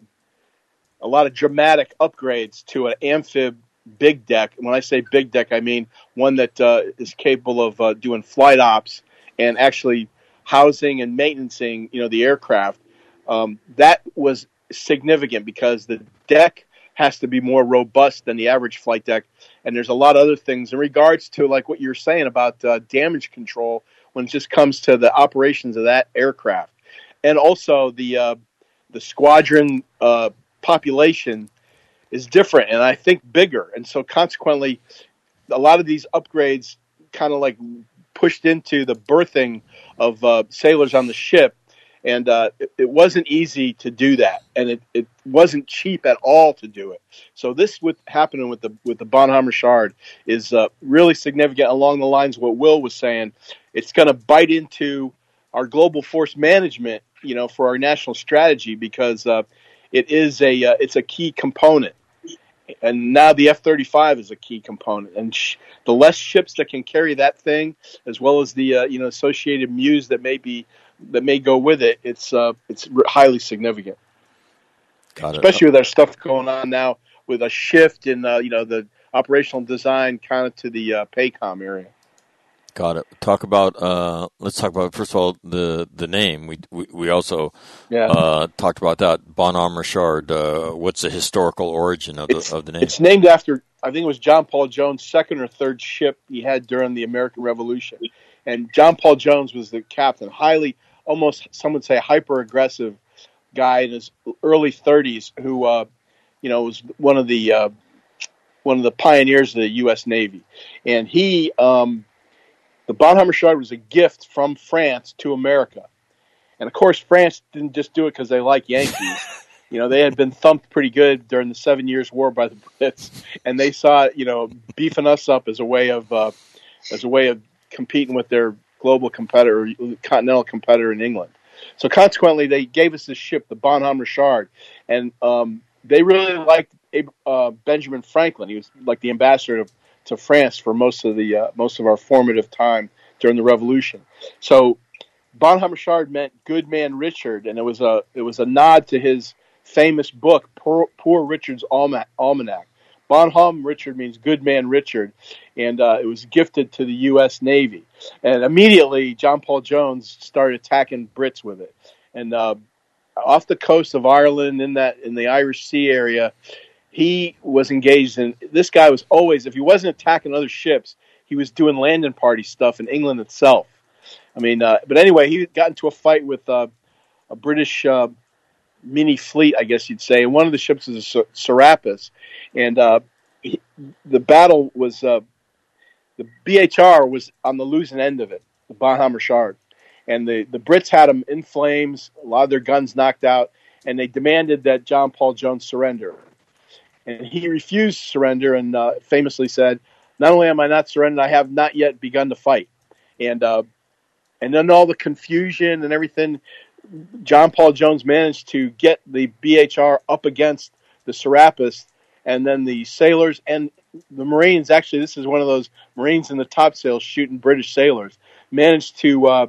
a lot of dramatic upgrades to an amphib big deck. And when I say big deck, I mean one that uh, is capable of uh, doing flight ops and actually housing and maintaining, you know, the aircraft. Um, that was significant because the deck has to be more robust than the average flight deck. And there's a lot of other things in regards to like what you're saying about uh, damage control when it just comes to the operations of that aircraft. And also the uh, the squadron uh, population is different and I think bigger. And so consequently, a lot of these upgrades kind of like pushed into the berthing of uh, sailors on the ship. And uh, it, it wasn't easy to do that, and it, it wasn't cheap at all to do it. So this with happening with the with the Bonhoeffer Shard is uh, really significant along the lines of what Will was saying. It's going to bite into our global force management, you know, for our national strategy because uh, it is a uh, it's a key component. And now the F thirty-five is a key component, and sh- the less ships that can carry that thing, as well as the uh, you know associated Mews that may be that may go with it, it's uh, it's highly significant. Got it. Especially with our stuff going on now with a shift in uh, you know the operational design kind of to the uh, PACOM area. Got it. Talk about. Uh, let's talk about first of all the the name. We we, we also Yeah. uh, talked about that. Bonhomme Richard. Uh, what's the historical origin of the It's, of the name? it's named after, I think it was John Paul Jones' second or third ship he had during the American Revolution. And John Paul Jones was the captain, highly, almost some would say hyper aggressive guy in his early thirties who, uh, you know, was one of the uh, one of the pioneers of the U S Navy. And he, um, the Bonhomme Richard was a gift from France to America. And of course, France didn't just do it because they like Yankees. You know, they had been thumped pretty good during the Seven Years' War by the Brits, and they saw, you know, beefing us up as a way of uh, as a way of competing with their global competitor, continental competitor in England. So consequently, they gave us this ship, the Bonhomme Richard, and um, they really liked uh, Benjamin Franklin. He was like the ambassador to, to France for most of the uh, most of our formative time during the Revolution. So Bonhomme Richard meant Good Man Richard, and it was a it was a nod to his famous book, Poor, Poor Richard's Almanac. Bonhomme Richard means Good Man Richard, and uh, it was gifted to the U S Navy. And immediately, John Paul Jones started attacking Brits with it. And uh, off the coast of Ireland, in that in the Irish Sea area, he was engaged in. This guy was always, if he wasn't attacking other ships, he was doing landing party stuff in England itself. I mean, uh, but anyway, he got into a fight with uh, a British uh, mini fleet, I guess you'd say. And one of the ships was a Serapis. And uh, he, the battle was, uh, the B H R was on the losing end of it, the Bonhomme Richard. And the, the Brits had them in flames, a lot of their guns knocked out, and they demanded that John Paul Jones surrender. And he refused to surrender and uh, famously said, "Not only am I not surrendered, I have not yet begun to fight." And uh, and then all the confusion and everything, John Paul Jones managed to get the B H R up against the Serapis, and then the sailors and the Marines, actually this is one of those Marines in the topsails shooting British sailors, managed to uh,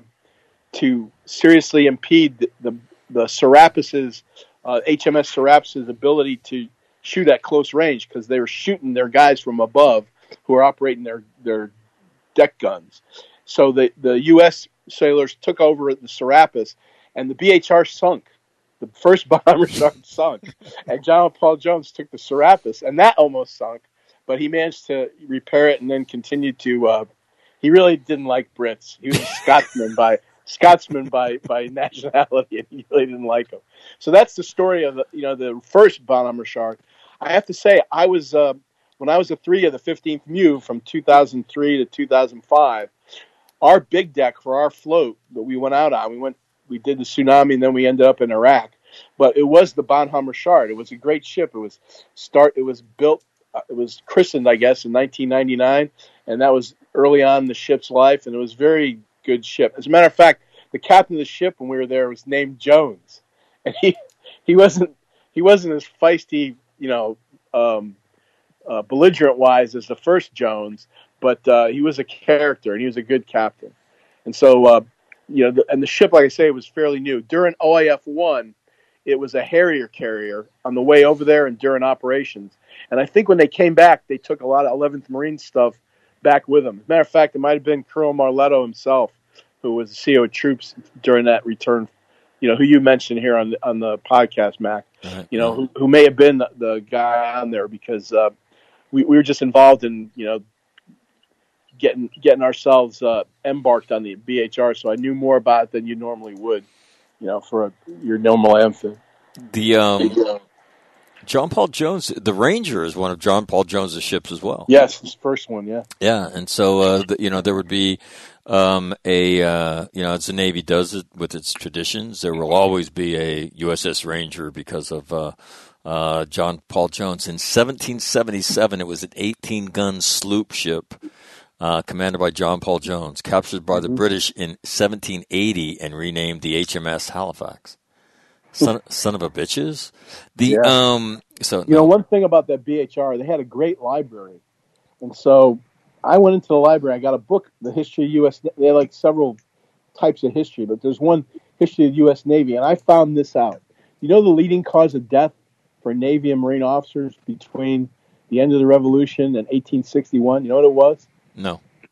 to seriously impede the, the, the Serapis's, uh, H M S Serapis's ability to shoot at close range, because they were shooting their guys from above who were operating their, their deck guns. So the, the U S sailors took over at the Serapis, and the B H R sunk. The first Bonhomme Richard sunk. And John Paul Jones took the Serapis, and that almost sunk. But he managed to repair it and then continued to... Uh, he really didn't like Brits. He was a Scotsman by Scotsman by, by nationality, and he really didn't like them. So that's the story of the, you know, the first Bonhomme Richard. I have to say, I was... Uh, when I was a three of the fifteenth M U from two thousand three to two thousand five, our big deck for our float that we went out on, we went, we did the tsunami, and then we ended up in Iraq. But it was the Bonhomme Richard. It was a great ship. It was start. It was built. Uh, it was christened, I guess, in nineteen ninety-nine, and that was early on in the ship's life. And it was a very good ship. As a matter of fact, the captain of the ship when we were there was named Jones, and he he wasn't he wasn't as feisty, you know, um, uh, belligerent wise as the first Jones, but uh, he was a character and he was a good captain. And so, uh, you know, the, and the ship, like I say, was fairly new. During O I F one, it was a Harrier carrier on the way over there and during operations. And I think when they came back, they took a lot of eleventh Marine stuff back with them. As a matter of fact, it might have been Colonel Marletto himself, who was the C O of troops during that return, you know, who you mentioned here on the, on the podcast, Mac, right. you know, who, who may have been the, the guy on there, because uh, we, we were just involved in, you know, getting getting ourselves uh, embarked on the B H R, so I knew more about it than you normally would, you know, for a, your normal amphib. The um, John Paul Jones, the Ranger is one of John Paul Jones' ships as well. Yes, his first one, yeah. Yeah, and so, uh, the, you know, there would be um, a, uh, you know, as the Navy does it with its traditions, there will always be a U S S Ranger because of uh, uh, John Paul Jones. In seventeen seventy-seven, it was an eighteen-gun sloop ship uh, commanded by John Paul Jones, captured by the mm-hmm. British in seventeen eighty and renamed the H M S Halifax. Son, son of a bitches. The yeah. um. So you no. know, one thing about that B H R, they had a great library, and so I went into the library. I got a book, the history of U S. They had like several types of history, but there's one history of U S. Navy, and I found this out. You know, the leading cause of death for Navy and Marine officers between the end of the Revolution and eighteen sixty-one. You know what it was? No.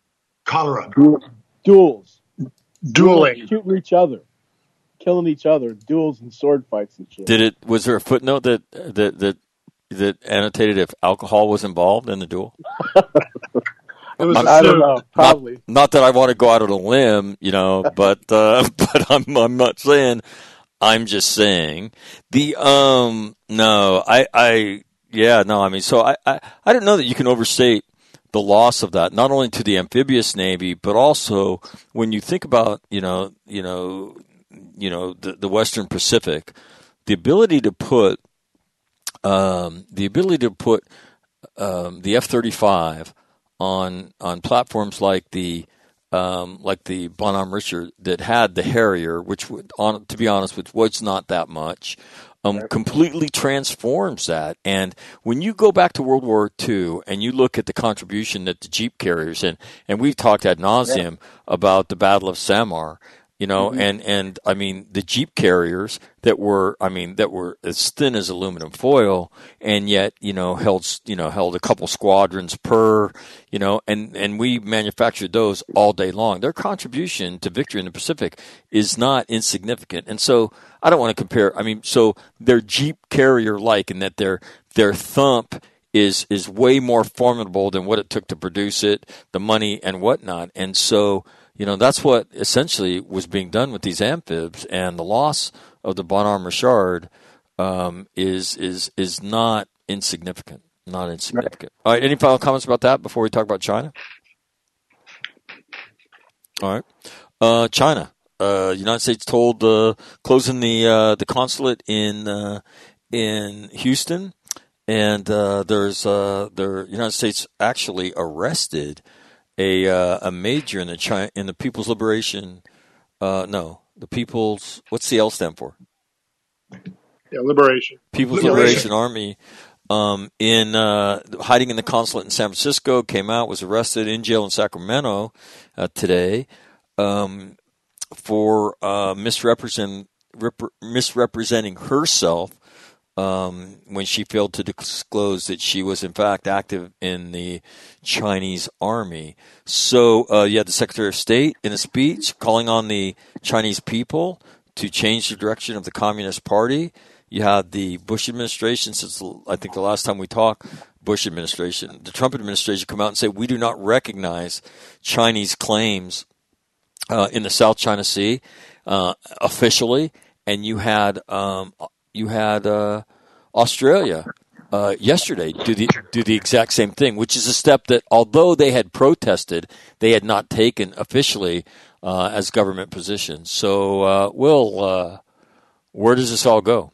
Cholera. Du- duels. Dueling. Shooting each other. Killing each other. Duels and sword fights and shit. Did it? Was there a footnote that that that that annotated if alcohol was involved in the duel? It was I'm- a I don't suit. know. Probably. Not, not that I want to go out on a limb, you know, but uh, but I'm I'm not saying. I'm just saying the um no I I yeah no I mean so I I, I don't know that you can overstate the loss of that, not only to the amphibious navy, but also when you think about you know you know you know the, the Western Pacific, the ability to put um, the ability to put um, the F thirty-five on on platforms like the um, like the Bonhomme Richard that had the Harrier, which would, on, to be honest, which was not that much. Um, completely transforms that. And when you go back to World War Two and you look at the contribution that the Jeep carriers, and, and we've talked ad nauseum about the Battle of Samar, you know, Mm-hmm. and, and I mean, the Jeep carriers that were, I mean, that were as thin as aluminum foil and yet, you know, held, you know, held a couple squadrons per, you know, and, and we manufactured those all day long. Their contribution to victory in the Pacific is not insignificant. And so I don't want to compare, I mean, so they're Jeep carrier like in that their, their thump is, is way more formidable than what it took to produce it, the money and whatnot. And so, you know, that's what essentially was being done with these amphibs, and the loss of the Bonhomme Richard um, is is is not insignificant. Not insignificant. All right. Any final comments about that before we talk about China? All right. Uh, China. Uh, United States told uh, closing the uh, the consulate in uh, in Houston, and uh, there's uh, the United States actually arrested a uh, a major in the China, in the People's Liberation. Uh, no, the People's. What's the L stand for? Yeah, liberation. People's Liberation. Liberation Army. Um, in uh, hiding in the consulate in San Francisco, came out, was arrested, in jail in Sacramento uh, today um, for uh, misrepresent, rep- misrepresenting herself um, when she failed to disclose that she was in fact active in the Chinese army. So uh, you had the Secretary of State in a speech calling on the Chinese people to change the direction of the Communist Party. You had the Bush administration, since I think the last time we talked, Bush administration, the Trump administration come out and say, we do not recognize Chinese claims uh, in the South China Sea uh, officially. And you had um, you had uh, Australia uh, yesterday do the do the exact same thing, which is a step that, although they had protested, they had not taken officially uh, as government positions. So, uh, Will, uh, where does this all go?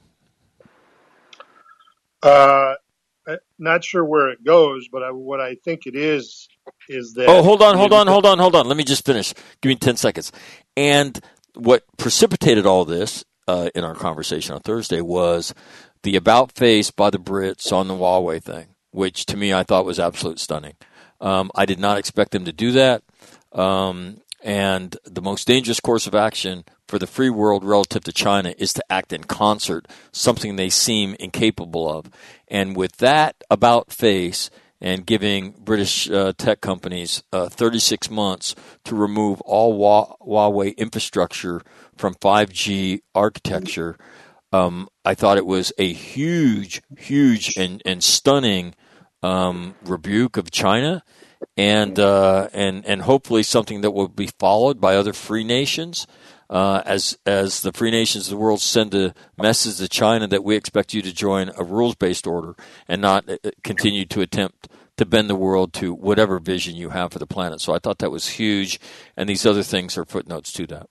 Uh, I- not sure where it goes, but I, what I think it is is that. Oh, hold on, hold on, hold on, hold on. Let me just finish. Give me ten seconds. And what precipitated all this uh, in our conversation on Thursday was the about face by the Brits on the Huawei thing, which to me I thought was absolute stunning. Um, I did not expect them to do that. Um, and the most dangerous course of action for the free world relative to China is to act in concert, something they seem incapable of. And with that about face and giving British uh, tech companies uh, thirty-six months to remove all Wa- Huawei infrastructure from five G architecture, um, I thought it was a huge, huge and, and stunning um, rebuke of China. And uh, and and hopefully something that will be followed by other free nations, uh, as as the free nations of the world send a message to China that we expect you to join a rules-based order and not uh, continue to attempt to bend the world to whatever vision you have for the planet. So I thought that was huge, and these other things are footnotes to that.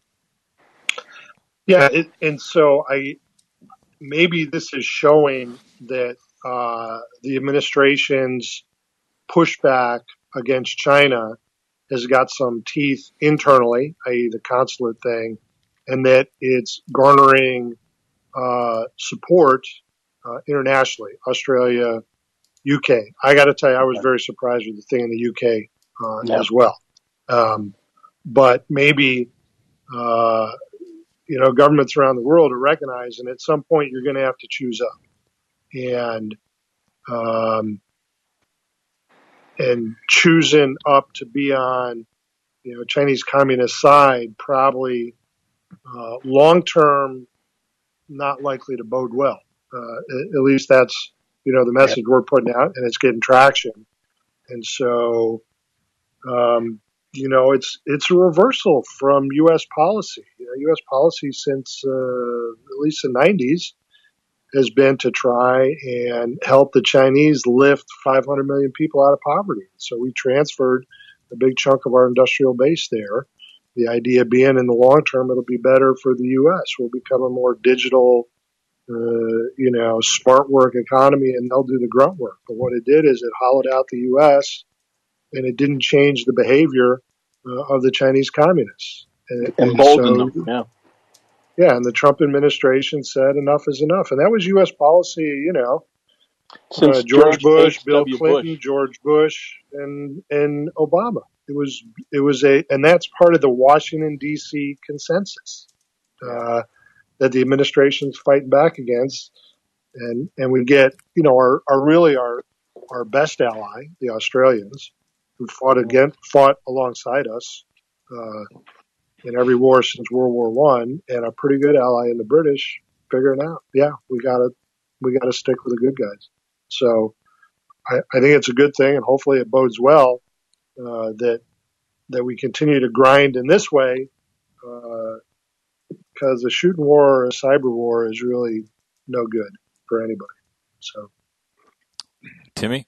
Yeah, it, and so I maybe this is showing that uh, the administration's pushback against China has got some teeth internally, that is the consulate thing, and that it's garnering uh, support uh, internationally, Australia, U K. I got to tell you, I was very surprised with the thing in the U K uh, Yeah. as well. Um, but maybe, uh, you know, governments around the world are recognizing at some point you're going to have to choose up. And um, and choosing up to be on you know, Chinese communist side probably uh, long term not likely to bode well. Uh, at, at least that's, you know, the message we're putting out, and it's getting traction. And so, um, you know, it's it's a reversal from U S policy. You know, U S policy since uh, at least the nineties has been to try and help the Chinese lift five hundred million people out of poverty. So we transferred a big chunk of our industrial base there. The idea being in the long term, it'll be better for the U S. We'll become a more digital, uh, you know, smart work economy, and they'll do the grunt work. But what it did is it hollowed out the U S, and it didn't change the behavior uh, of the Chinese communists. And, Emboldened and so, them, yeah. Yeah, and the Trump administration said enough is enough. And that was U S policy, you know, Since uh, George, George Bush, H. Bill W. Clinton, Bush. George Bush, and and Obama. It was it was a, and that's part of the Washington D C consensus uh, that the administration's fighting back against, and and we get, you know, our, our really our our best ally, the Australians, who fought against fought alongside us uh, in every war since World War One, and a pretty good ally in the British, figuring out, yeah, we gotta we gotta stick with the good guys. So I, I think it's a good thing, and hopefully it bodes well uh, that that we continue to grind in this way, because uh, a shooting war or a cyber war is really no good for anybody. So, Timmy?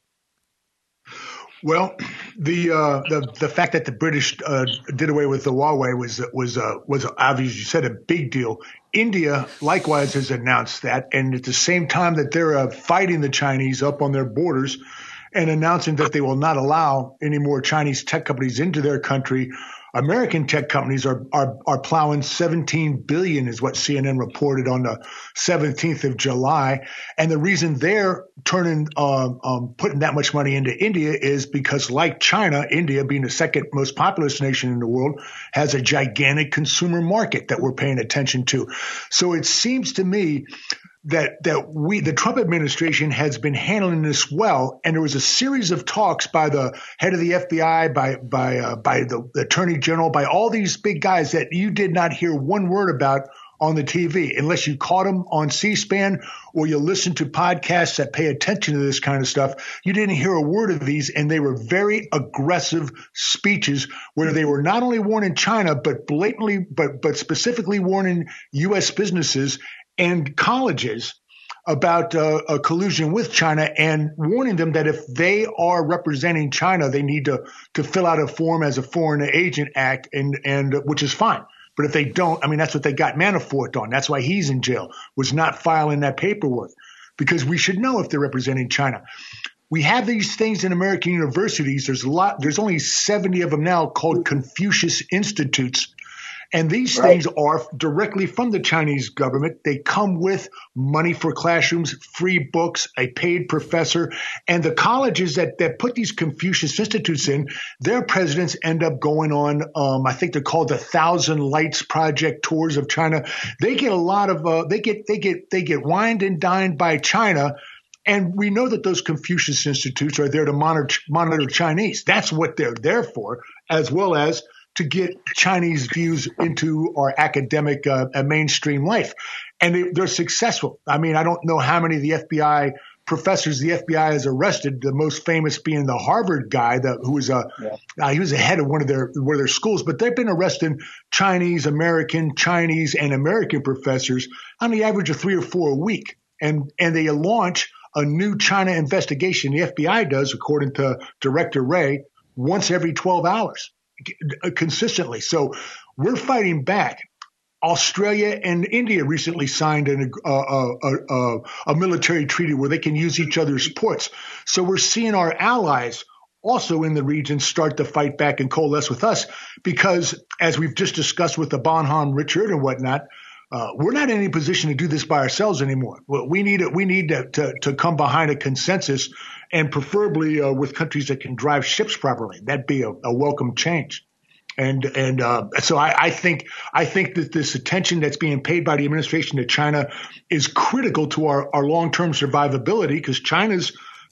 Well, the uh, the the fact that the British uh, did away with the Huawei was was uh, was obviously, you said, a big deal. India likewise has announced that, and at the same time that they're uh, fighting the Chinese up on their borders and announcing that they will not allow any more Chinese tech companies into their country, American tech companies are are, are plowing seventeen billion dollars, is what C N N reported on the seventeenth of July. And the reason they're turning, um, um, putting that much money into India is because, like China, India, being the second most populous nation in the world, has a gigantic consumer market that we're paying attention to. So it seems to me that that we, the Trump administration, has been handling this well. And there was a series of talks by the head of the F B I, by by uh, by the, the Attorney General, by all these big guys that you did not hear one word about on the T V, unless you caught them on C-SPAN or you listen to podcasts that pay attention to this kind of stuff. You didn't hear a word of these, and they were very aggressive speeches where they were not only warning China, but blatantly, but but specifically warning U S businesses and colleges about uh, a collusion with China, and warning them that if they are representing China, they need to to fill out a form as a foreign agent act, and and which is fine. But if they don't, I mean, that's what they got Manafort on. That's why he's in jail, was not filing that paperwork, because we should know if they're representing China. We have these things in American universities. There's a lot. There's only seventy of them now called Confucius Institutes. And these right. things are directly from the Chinese government. They come with money for classrooms, free books, a paid professor. And the colleges that, that put these Confucius Institutes in, their presidents end up going on, um, I think they're called the Thousand Lights Project tours of China. They get a lot of, uh, they get, they get, they get wined and dined by China. And we know that those Confucius Institutes are there to monitor, monitor Chinese. That's what they're there for, as well as to get Chinese views into our academic uh, mainstream life. And they, they're successful. I mean, I don't know how many of the F B I professors the F B I has arrested, the most famous being the Harvard guy that, who was a, yeah. uh, he was the head of one of their, one of their schools, but they've been arresting Chinese, American, Chinese, and American professors on the average of three or four a week. And, and they launch a new China investigation. The F B I does, according to Director Wray, once every twelve hours. Consistently. So we're fighting back. Australia and India recently signed an, uh, a, a, a military treaty where they can use each other's ports. So we're seeing our allies also in the region start to fight back and coalesce with us, because, as we've just discussed with the Bonhomme Richard and whatnot, uh, we're not in any position to do this by ourselves anymore. We need it. We need to, to, to come behind a consensus, and preferably uh, with countries that can drive ships properly. That'd be a, a welcome change. And and uh, so I, I think I think that this attention that's being paid by the administration to China is critical to our, our long-term survivability, because China's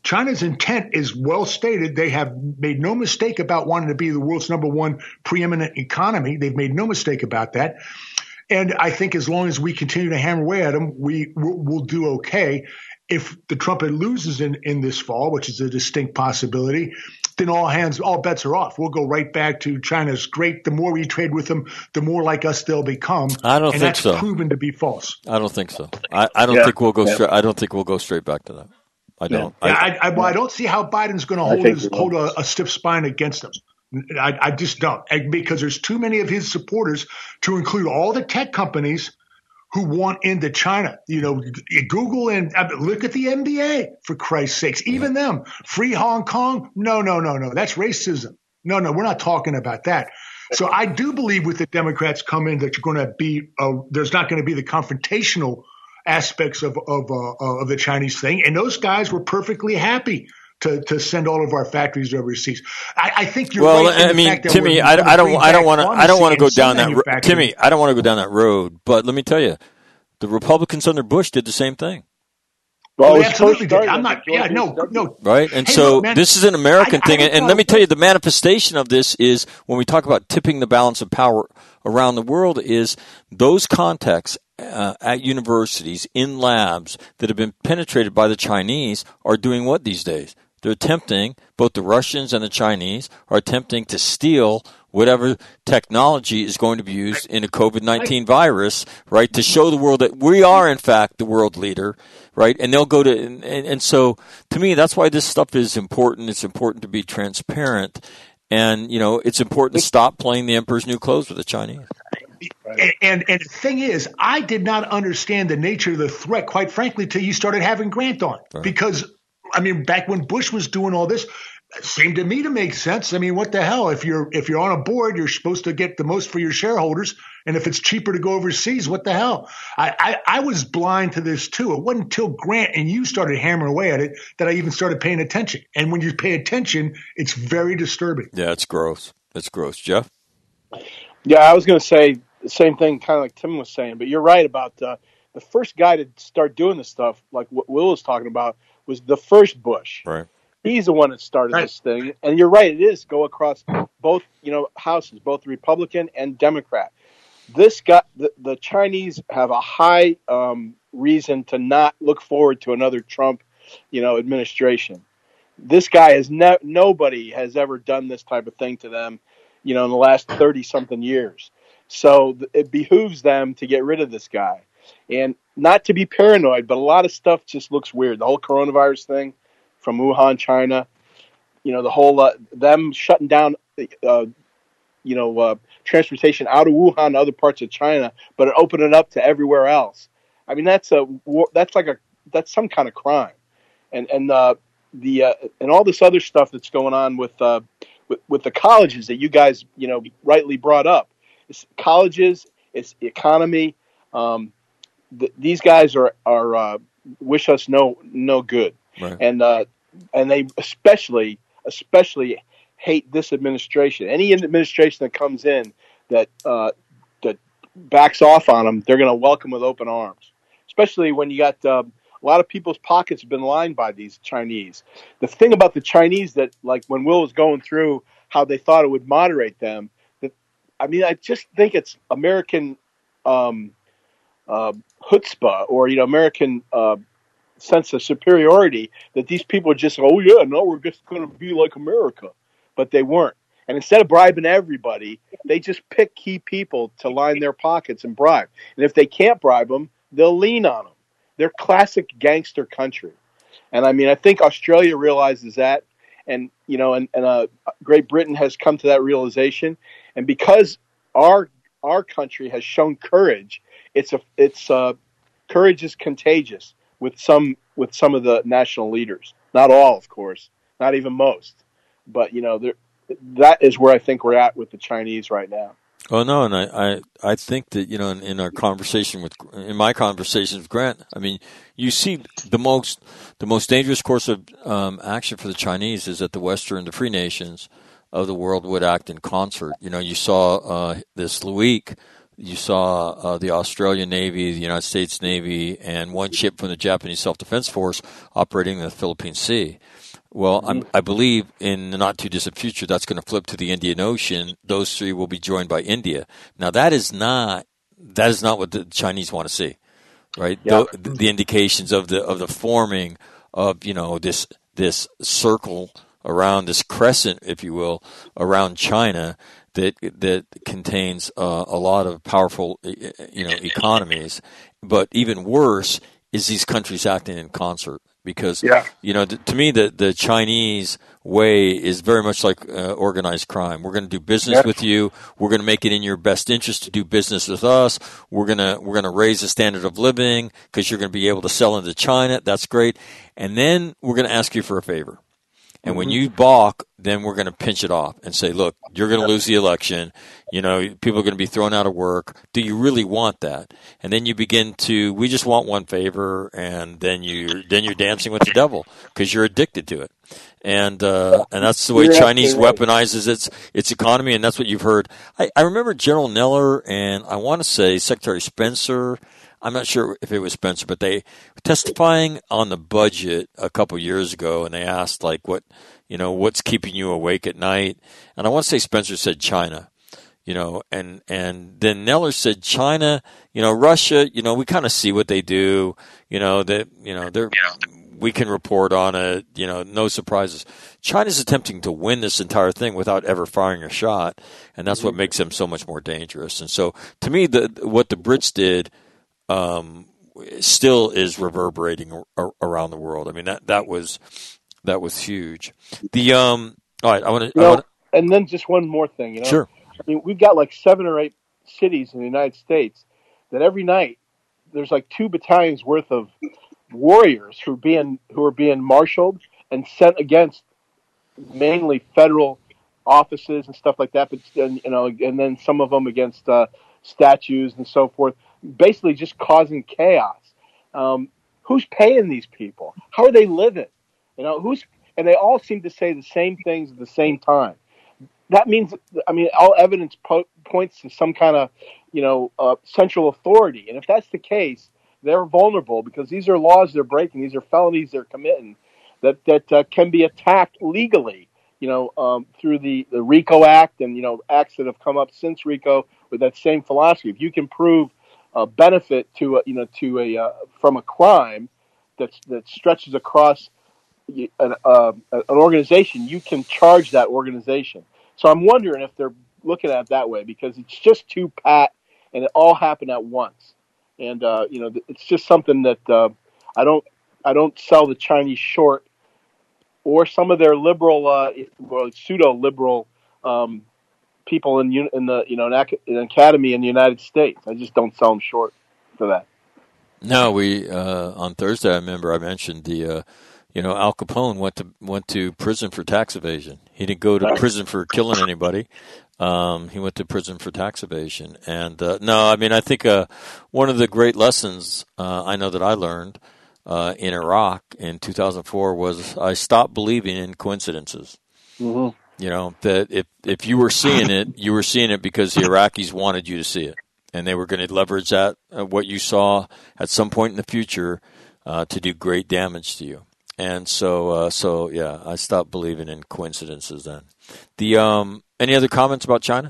China's intent is well stated. They have made no mistake about wanting to be the world's number one preeminent economy. They've made no mistake about that. And I think as long as we continue to hammer away at them, we we'll, we'll do okay. If the Trump loses in, in this fall, which is a distinct possibility, then all hands, all bets are off. We'll go right back to China's great. The more we trade with them, the more like us they'll become. I don't and think that's so. Proven to be false. I don't think so. I, I don't Yeah. think we'll go Yeah. straight. I don't think we'll go straight back to that. I don't. Yeah, I, I, I, well, I don't see how Biden's going to I hold think his, he will. hold a, a stiff spine against them. I, I just don't, I, because there's too many of his supporters, to include all the tech companies who want into China. You know, Google and uh, look at the N B A, for Christ's sakes. Even them, free Hong Kong. No, no, no, no. That's racism. No, no, we're not talking about that. So I do believe with the Democrats come in that you're going to be, uh, there's not going to be the confrontational aspects of of, uh, of the Chinese thing, and those guys were perfectly happy to, to send all of our factories overseas. I, I think you're well, right. in I the mean, fact that Timmy, we're I, gonna I don't, bring I don't back want to, I don't want to go pharmacy and down that road. manufacturing. Timmy, I don't want to go down that road. But let me tell you, the Republicans under Bush did the same thing. Well, Well, it they was absolutely first did. started I'm under not. Yeah, George no, H W. no. Right? And Hey, so look, man, this is an American I- I thing. don't And know. let me tell you, the manifestation of this is when we talk about tipping the balance of power around the world is those contacts uh, at universities, in labs that have been penetrated by the Chinese are doing what these days? They're attempting, both the Russians and the Chinese are attempting to steal whatever technology is going to be used in a COVID nineteen virus, right, to show the world that we are, in fact, the world leader, right? And they'll go to, and, and so to me, that's why this stuff is important. It's important to be transparent. And, you know, it's important to stop playing the emperor's new clothes with the Chinese. And, and and the thing is, I did not understand the nature of the threat, quite frankly, till you started having Grant on. Right. Because, I mean, back when Bush was doing all this, it seemed to me to make sense. I mean, what the hell? If you're if you're on a board, you're supposed to get the most for your shareholders. And if it's cheaper to go overseas, what the hell? I, I, I was blind to this, too. It wasn't until Grant and you started hammering away at it that I even started paying attention. And when you pay attention, it's very disturbing. Yeah, it's gross. It's gross. Jeff? Yeah, I was going to say the same thing, kind of like Tim was saying, but you're right about uh, the first guy to start doing this stuff, like what Will was talking about, was the first Bush. Right. He's the one that started Right. this thing, and you're right. It is go across both, you know, houses, both Republican and Democrat. This got the, the Chinese have a high um, reason to not look forward to another Trump, you know, administration. This guy has ne- nobody has ever done this type of thing to them, you know, in the last thirty something years. So th- it behooves them to get rid of this guy, and not to be paranoid, but a lot of stuff just looks weird. The whole coronavirus thing from Wuhan, China, you know, the whole uh, them shutting down, uh, you know, uh, transportation out of Wuhan to other parts of China, but it opened it up to everywhere else. I mean, that's a war- that's like a that's some kind of crime, and and uh, the uh, and all this other stuff that's going on with, uh, with with the colleges that you guys, you know, rightly brought up. It's colleges, it's the economy. Um, th- these guys are are uh, wish us no no good, Right. and uh, and they especially especially hate this administration. Any administration that comes in that uh, that backs off on them, they're going to welcome with open arms. Especially when you got uh, a lot of people's pockets have been lined by these Chinese. The thing about the Chinese that, like when Will was going through how they thought it would moderate them, that I mean, I just think it's American um, uh, chutzpah or you know American uh, sense of superiority that these people are just oh yeah no we're just going to be like America, but they weren't. And instead of bribing everybody, they just pick key people to line their pockets and bribe. And if they can't bribe them, they'll lean on them. They're classic gangster country. And I mean, I think Australia realizes that. And, you know, and, and uh, Great Britain has come to that realization. And because our our country has shown courage, it's a it's uh, courage is contagious with some with some of the national leaders. Not all, of course, not even most. But, you know, that is where I think we're at with the Chinese right now. Oh no, and I, I, I think that you know in, in our conversation with in my conversation with Grant, I mean, you see the most the most dangerous course of um, action for the Chinese is that the Western, the free nations of the world would act in concert. You know, you saw uh, this Luik you saw uh, the Australian Navy, the United States Navy, and one ship from the Japanese Self-Defense Force operating in the Philippine Sea. Well, mm-hmm. I'm, I believe in the not-too-distant future that's going to flip to the Indian Ocean. Those three will be joined by India. Now, that is not that is not what the Chinese want to see, right? Yeah. The, the indications of the of the forming of, you know, this this circle around, this crescent, if you will, around China that that contains uh, a lot of powerful, you know, economies. But even worse is these countries acting in concert. Because, yeah. you know, th- to me, the, the Chinese way is very much like uh, organized crime. We're going to do business yeah. with you. We're going to make it in your best interest to do business with us. We're going to we're going to raise the standard of living because you're going to be able to sell into China. That's great. And then we're going to ask you for a favor. And mm-hmm. when you balk, then we're going to pinch it off and say, look, you're going to lose the election. You know, people are going to be thrown out of work. Do you really want that? And then you begin to, we just want one favor, and then you then you're dancing with the devil because you're addicted to it. And uh, and that's the way You're Chinese right. weaponizes its its economy, and that's what you've heard. I, I remember General Neller and I want to say Secretary Spencer. I'm not sure if it was Spencer, but they were testifying on the budget a couple years ago, and they asked, like, what, you know, what's keeping you awake at night? And I want to say Spencer said China, you know, and, and then Neller said China, you know, Russia, you know, we kind of see what they do, you know, that, you know, they're, we can report on it, you know, no surprises. China's attempting to win this entire thing without ever firing a shot, and that's what makes them so much more dangerous. And so, to me, the what the Brits did um, still is reverberating ar- around the world. I mean, that, that was that was huge. The um, all right, I want to, and then just one more thing, you know, sure. I mean, we've got like seven or eight cities in the United States that every night there's like two battalions worth of warriors who are being who are being marshaled and sent against mainly federal offices and stuff like that, but and, you know, and then some of them against uh, statues and so forth. Basically just causing chaos. Um, who's paying these people? How are they living? You know, who's, and they all seem to say the same things at the same time. That means, I mean, all evidence po- points to some kind of, you know, uh, central authority. And if that's the case, they're vulnerable because these are laws they're breaking. These are felonies they're committing that, that uh, can be attacked legally, you know, um, through the, the RICO Act and, you know, acts that have come up since RICO with that same philosophy. If you can prove a benefit to a, you know, to a uh, from a crime that that stretches across an, uh, an organization, you can charge that organization. So I'm wondering if they're looking at it that way because it's just too pat, and it all happened at once. And uh, you know, it's just something that uh, I don't I don't sell the Chinese short or some of their liberal, uh, well, pseudo liberal. Um, people in in the you know an, an academy in the United States. I just don't sell them short for that. No, we uh, on Thursday. I remember I mentioned the uh, you know Al Capone went to went to prison for tax evasion. He didn't go to right. prison for killing anybody. Um, he went to prison for tax evasion. And uh, no, I mean I think uh, one of the great lessons uh, I know that I learned uh, in Iraq in two thousand four was I stopped believing in coincidences. Mm-hmm. You know, that if, if you were seeing it, you were seeing it because the Iraqis wanted you to see it. And they were going to leverage that, uh, what you saw at some point in the future, uh, to do great damage to you. And so, uh, so yeah, I stopped believing in coincidences then. The um, any other comments about China?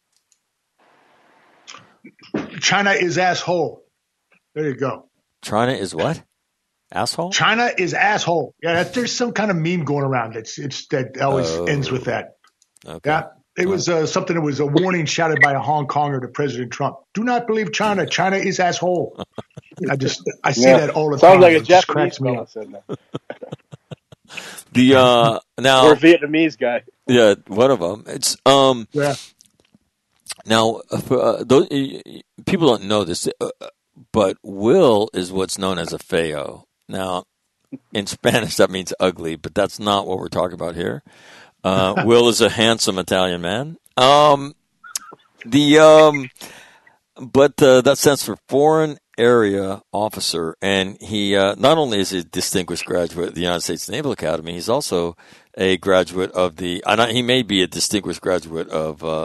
China is asshole. There you go. China is what? Asshole? China is asshole. Yeah, that, there's some kind of meme going around. It's it's that always oh. ends with that. Okay. Yeah, it was uh, something that was a warning shouted by a Hong Konger to President Trump. Do not believe China. China is asshole. I just I see yeah. that all the Sounds time. Sounds like it a Japanese me said that. The uh, now or a Vietnamese guy. Yeah, one of them. It's um. Yeah. Now, uh, those, people don't know this, uh, but Will is what's known as a feo. Now, in Spanish, that means ugly, but that's not what we're talking about here. Uh, Will is a handsome Italian man. Um, the um, but uh, that stands for Foreign Area Officer, and he uh, not only is a distinguished graduate of the United States Naval Academy, he's also a graduate of the. And he may be a distinguished graduate of uh,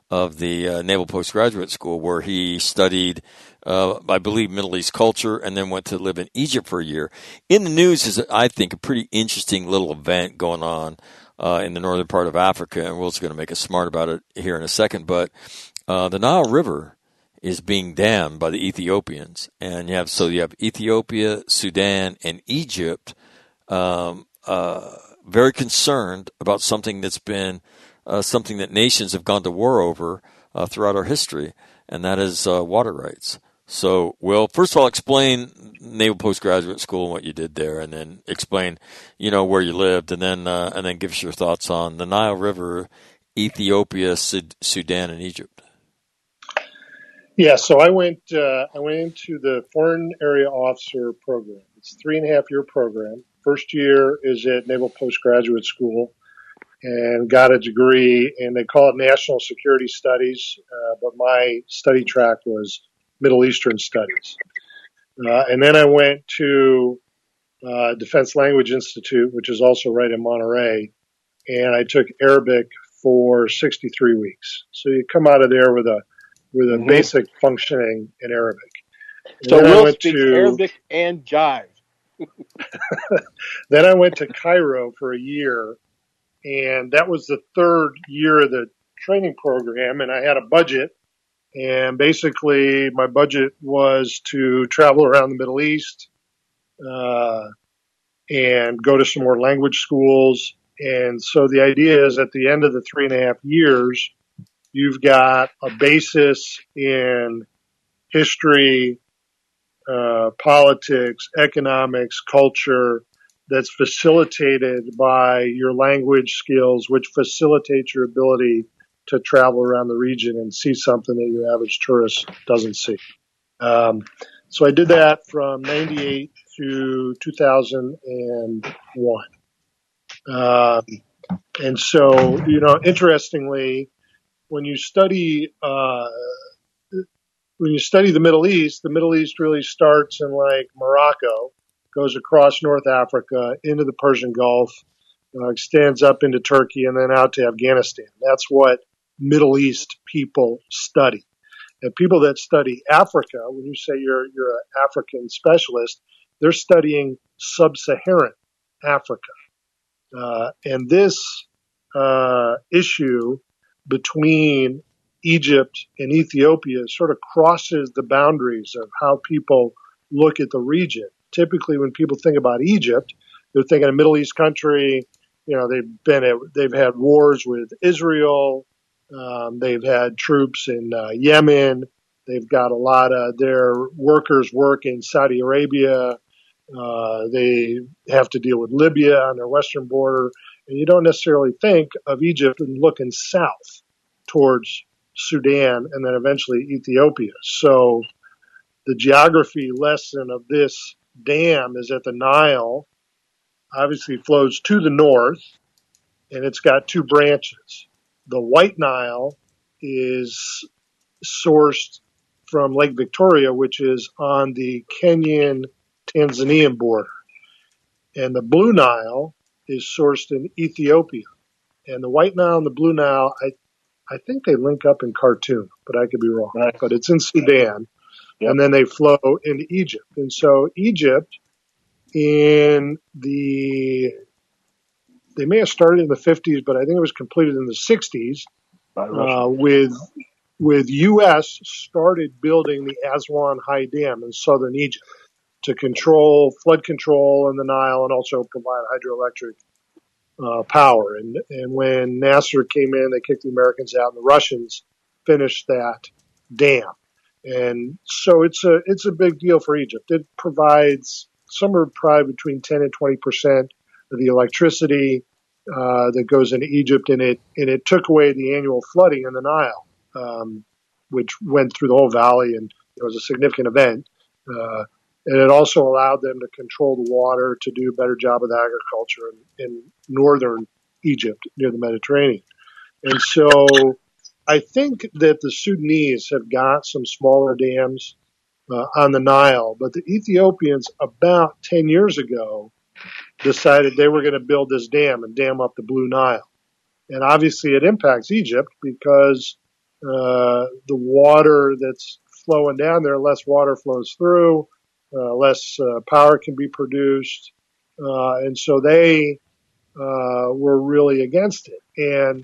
of the uh, Naval Postgraduate School, where he studied, uh, I believe, Middle East culture, and then went to live in Egypt for a year. In the news is, I think, a pretty interesting little event going on uh, in the northern part of Africa, and Will's going to make us smart about it here in a second. But uh, the Nile River is being dammed by the Ethiopians, and you have so you have Ethiopia, Sudan, and Egypt, um, uh, very concerned about something that's been uh, something that nations have gone to war over uh, throughout our history, and that is uh, water rights. So, Will, first of all, explain Naval Postgraduate School and what you did there, and then explain, you know, where you lived, and then uh, and then give us your thoughts on the Nile River, Ethiopia, Sud- Sudan, and Egypt. Yeah, so I went uh, I went into the Foreign Area Officer program. It's a three and a half year program. First year is at Naval Postgraduate School, and got a degree, and they call it National Security Studies, uh, but my study track was Middle Eastern Studies. Uh, and then I went to uh, Defense Language Institute, which is also right in Monterey, and I took Arabic for sixty-three weeks. So you come out of there with a with a mm-hmm. basic functioning in Arabic. And so Will speaks to, Arabic and jive. Then I went to Cairo for a year, and that was the third year of the training program, and I had a budget, and basically my budget was to travel around the Middle East uh, and go to some more language schools. And so the idea is at the end of the three and a half years, you've got a basis in history, uh, politics, economics, culture that's facilitated by your language skills, which facilitates your ability to travel around the region and see something that your average tourist doesn't see. Um, so I did that from ninety-eight to two thousand one. Um, and so, you know, interestingly, when you study, uh, when you study the Middle East, the Middle East really starts in like Morocco, goes across North Africa into the Persian Gulf, uh, extends up into Turkey, and then out to Afghanistan. That's what Middle East people study. And people that study Africa, when you say you're you're an African specialist, they're studying sub-Saharan Africa. Uh, and this uh, issue between Egypt and Ethiopia sort of crosses the boundaries of how people look at the region. Typically, when people think about Egypt, they're thinking a Middle East country. You know, they've been at, they've had wars with Israel. Um, they've had troops in uh, Yemen. They've got a lot of their workers work in Saudi Arabia. Uh, they have to deal with Libya on their western border. And you don't necessarily think of Egypt and looking south towards Sudan and then eventually Ethiopia. So the geography lesson of this dam is that the Nile obviously flows to the north, and it's got two branches. The White Nile is sourced from Lake Victoria, which is on the Kenyan-Tanzanian border. And the Blue Nile is sourced in Ethiopia. And the White Nile and the Blue Nile, I I think they link up in Khartoum, but I could be wrong. Right. But it's in Sudan. Yep. And then they flow into Egypt. And so Egypt in the, they may have started in the fifties, but I think it was completed in the sixties, uh, with, with U S started building the Aswan High Dam in southern Egypt to control flood control in the Nile and also provide hydroelectric uh, power. And, and when Nasser came in, they kicked the Americans out, and the Russians finished that dam. And so it's a, it's a big deal for Egypt. It provides somewhere probably between ten and twenty percent of the electricity, uh, that goes into Egypt. And it, and it took away the annual flooding in the Nile, um, which went through the whole valley, and it was a significant event. Uh, and it also allowed them to control the water, to do a better job with agriculture in, in northern Egypt near the Mediterranean. And so I think that the Sudanese have got some smaller dams uh, on the Nile, but the Ethiopians about ten years ago decided they were going to build this dam and dam up the Blue Nile. And obviously it impacts Egypt because uh, the water that's flowing down there, less water flows through, uh, less uh, power can be produced. Uh, and so they uh, were really against it. And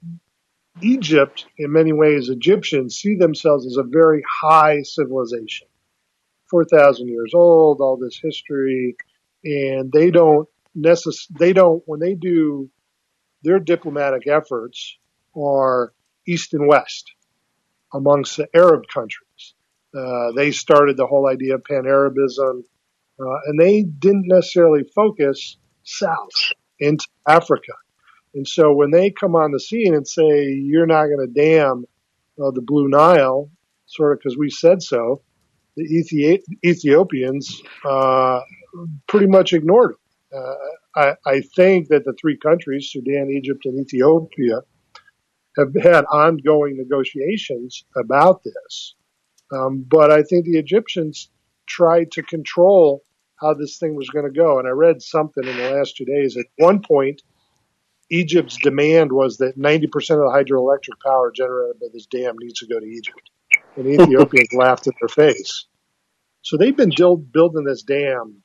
Egypt, in many ways, Egyptians see themselves as a very high civilization, four thousand years old, all this history, and they don't necess- they don't, when they do their diplomatic efforts are east and west amongst the Arab countries. Uh, they started the whole idea of pan-Arabism, uh, and they didn't necessarily focus south into Africa. And so when they come on the scene and say, you're not going to dam uh, the Blue Nile, sort of because we said so, the Ethi- Ethiopians uh, pretty much ignored it. Uh, I, I think that the three countries, Sudan, Egypt, and Ethiopia, have had ongoing negotiations about this. Um, but I think the Egyptians tried to control how this thing was going to go. And I read something in the last two days. At one point, Egypt's demand was that ninety percent of the hydroelectric power generated by this dam needs to go to Egypt. And the Ethiopians laughed in their face. So they've been build, building this dam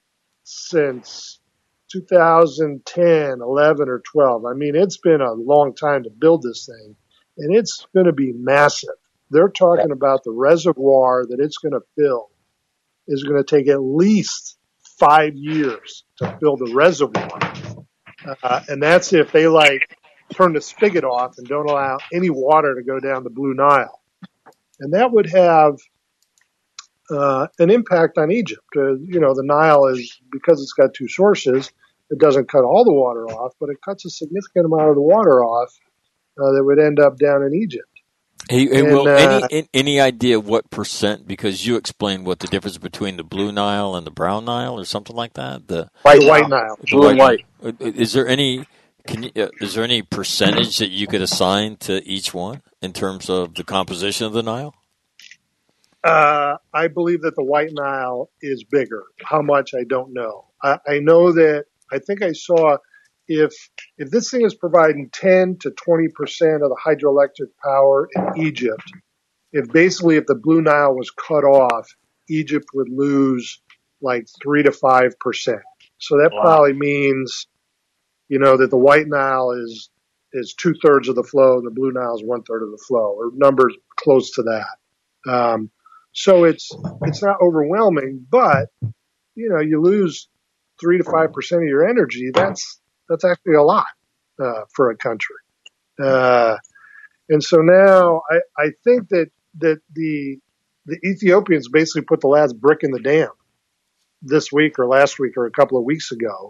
since two thousand ten, eleven, or twelve. I mean, it's been a long time to build this thing, and it's going to be massive. They're talking about the reservoir that it's going to fill is going to take at least five years to fill the reservoir. Uh, and that's if they like turn the spigot off and don't allow any water to go down the Blue Nile. And that would have uh, an impact on Egypt. Uh, you know, the Nile is, because it's got two sources, it doesn't cut all the water off, but it cuts a significant amount of the water off uh, that would end up down in Egypt. Hey, hey and, Will, uh, any any idea what percent? Because you explained what the difference between the Blue Nile and the Brown Nile, or something like that. The white, the white Nile, the blue and white. Is there any? Can you, uh, is there any percentage that you could assign to each one in terms of the composition of the Nile? Uh, I believe that the White Nile is bigger. How much, I don't know. I, I know that, I think I saw if if this thing is providing ten to twenty percent of the hydroelectric power in Egypt, if basically if the Blue Nile was cut off, Egypt would lose like three to five percent. So that wow. probably means, you know, that the White Nile is is two thirds of the flow, and the Blue Nile is one third of the flow, or numbers close to that. Um, so it's it's not overwhelming, but you know, you lose three to five percent of your energy. That's that's actually a lot uh, for a country. Uh, and so now I, I think that that the the Ethiopians basically put the last brick in the dam this week or last week or a couple of weeks ago.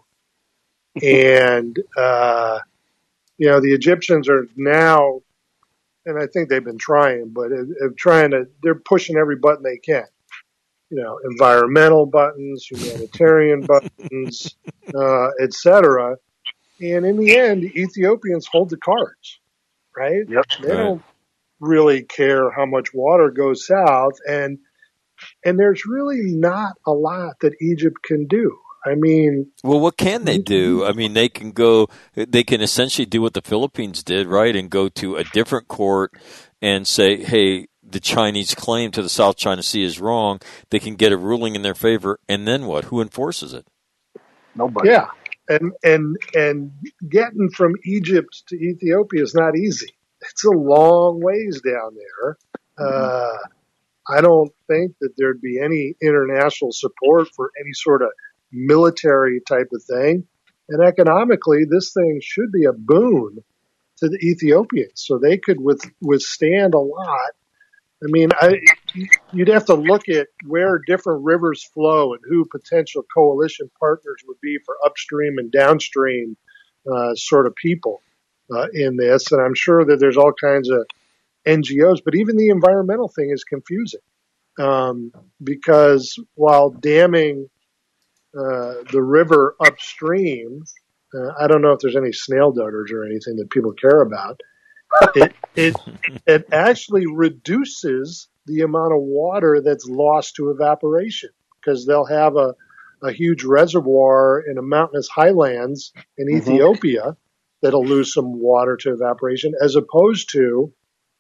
And, uh, you know, the Egyptians are now, and I think they've been trying, but it, it, trying to, they're pushing every button they can. You know, environmental buttons, humanitarian buttons, uh, et cetera. And in the end, the Ethiopians hold the cards, right? Yep. They right. don't really care how much water goes south. And, and there's really not a lot that Egypt can do. I mean, well, what can they do? I mean, they can go, they can essentially do what the Philippines did, right? And go to a different court and say, hey, the Chinese claim to the South China Sea is wrong. They can get a ruling in their favor. And then what? Who enforces it? Nobody. Yeah. And, and, and getting from Egypt to Ethiopia is not easy. It's a long ways down there. Uh, I don't think that there'd be any international support for any sort of military type of thing. And economically, this thing should be a boon to the Ethiopians, so they could with, withstand a lot. I mean, I, you'd have to look at where different rivers flow and who potential coalition partners would be for upstream and downstream uh, sort of people uh, in this. And I'm sure that there's all kinds of N G Os, but even the environmental thing is confusing um, because while damming Uh, the river upstream, uh, I don't know if there's any snail darters or anything that people care about. It, it, it actually reduces the amount of water that's lost to evaporation because they'll have a, a huge reservoir in a mountainous highlands in mm-hmm. Ethiopia that'll lose some water to evaporation as opposed to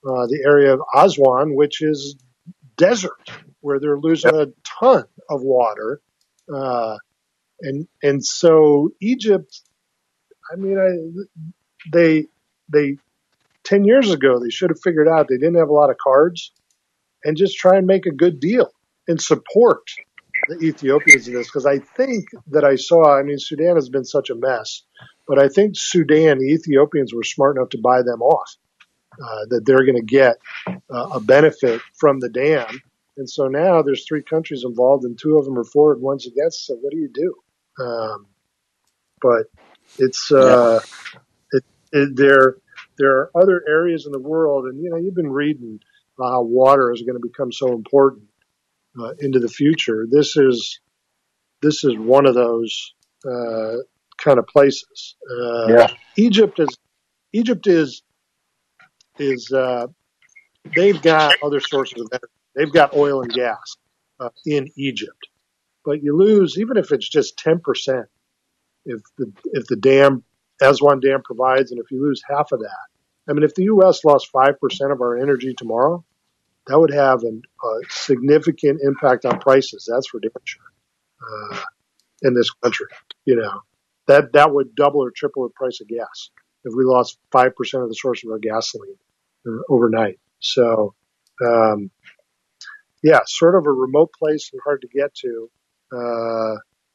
uh, the area of Aswan, which is desert, where they're losing a ton of water. Uh, and and so Egypt, I mean, I, they they ten years ago they should have figured out they didn't have a lot of cards, and just try and make a good deal and support the Ethiopians in this, because I think that I saw, I mean, Sudan has been such a mess, but I think Sudan, the Ethiopians were smart enough to buy them off, uh, that they're going to get uh, a benefit from the dam. And so now there's three countries involved, and two of them are for it and one's against. So what do you do? Um, but it's, uh, it, it, there, there are other areas in the world, and, you know, you've been reading about how water is going to become so important Uh, into the future. This is this is one of those uh, kind of places. Uh, Yeah. Egypt is Egypt is is uh, they've got other sources of energy. They've got oil and gas uh, in Egypt, but you lose, even if it's just ten percent. If the if the dam, Aswan Dam provides, and if you lose half of that, I mean, if the U S lost five percent of our energy tomorrow, that would have an, a significant impact on prices. That's for damn sure. Uh, in this country, you know, that, that would double or triple the price of gas if we lost five percent of the source of our gasoline uh, overnight. So, um, yeah, sort of a remote place and hard to get to, uh,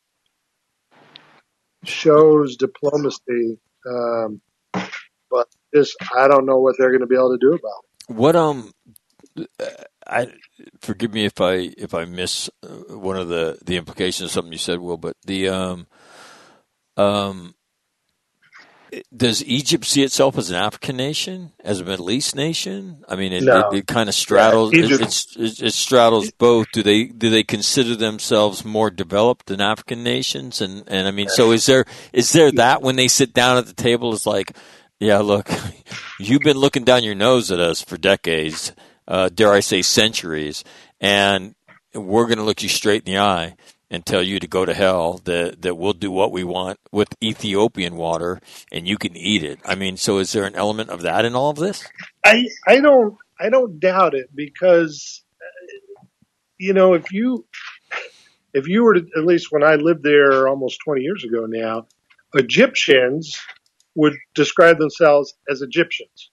shows diplomacy. Um, but just, I don't know what they're going to be able to do about it. What, um, I forgive me if I if I miss one of the, the implications of something you said, Will, but the um um does Egypt see itself as an African nation, as a Middle East nation? I mean, it, No. it, it kind of straddles Yeah, it, Egypt- it's, it, it straddles both. Do they do they consider themselves more developed than African nations? And and I mean, so is there is there that when they sit down at the table, it's like, yeah, look, you've been looking down your nose at us for decades. Uh, dare I say centuries, and we're going to look you straight in the eye and tell you to go to hell, that, that we'll do what we want with Ethiopian water and you can eat it. I mean, so is there an element of that in all of this? I, I don't, I don't doubt it, because, uh, you know, if you, if you were to, at least when I lived there almost twenty years ago now, Egyptians would describe themselves as Egyptians.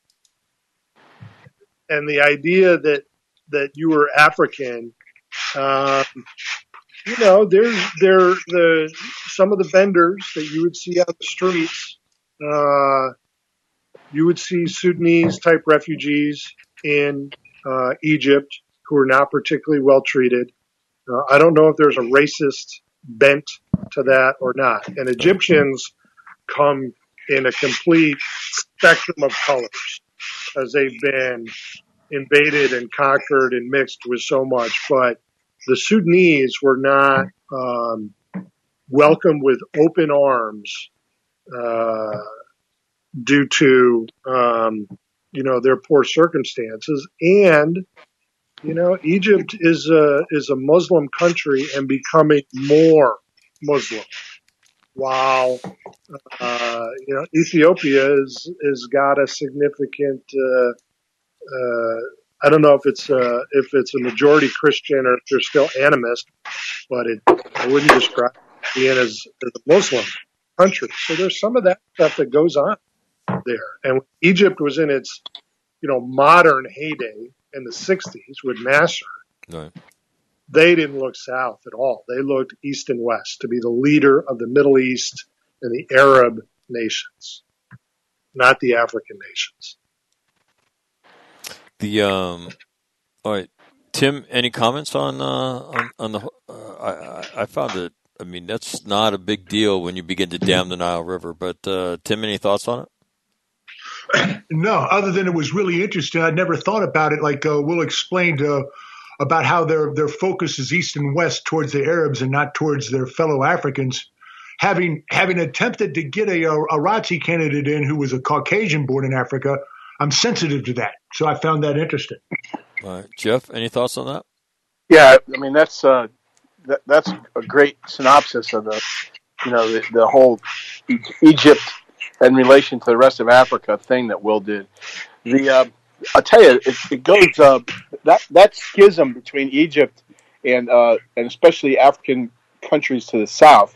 And the idea that, that you were African, um, you know, there's, there, the, some of the vendors that you would see on the streets, uh, you would see Sudanese type refugees in, uh, Egypt who are not particularly well treated. Uh, I don't know if there's a racist bent to that or not. And Egyptians come in a complete spectrum of colors, as they've been invaded and conquered and mixed with so much. But the Sudanese were not um, welcomed with open arms uh, due to, um, you know, their poor circumstances. And, you know, Egypt is a, is a Muslim country and becoming more Muslim. While, uh, you know, Ethiopia is, is got a significant, uh, uh, I don't know if it's, uh, if it's a majority Christian or if they're still animist, but it, I wouldn't describe it being as, as a Muslim country. So there's some of that stuff that goes on there. And when Egypt was in its, you know, modern heyday in the sixties with Nasser, Right. they didn't look south at all. They looked east and west to be the leader of the Middle East and the Arab nations, not the African nations. The um, all right, Tim. Any comments on uh, on, on the? Uh, I I found it. I mean, that's not a big deal when you begin to dam the Nile River. But uh, Tim, any thoughts on it? No, other than it was really interesting. I'd never thought about it. Like uh, Will explained uh, about how their their focus is east and west towards the Arabs and not towards their fellow Africans. Having having attempted to get a, a, a Razi candidate in who was a Caucasian born in Africa, I'm sensitive to that. So I found that interesting. All right, Jeff, any thoughts on that? Yeah, I mean that's uh, that, that's a great synopsis of the, you know, the, the whole e- Egypt in relation to the rest of Africa thing that Will did. The uh, I'll tell you, it, it goes uh, that that schism between Egypt and uh, and especially African countries to the south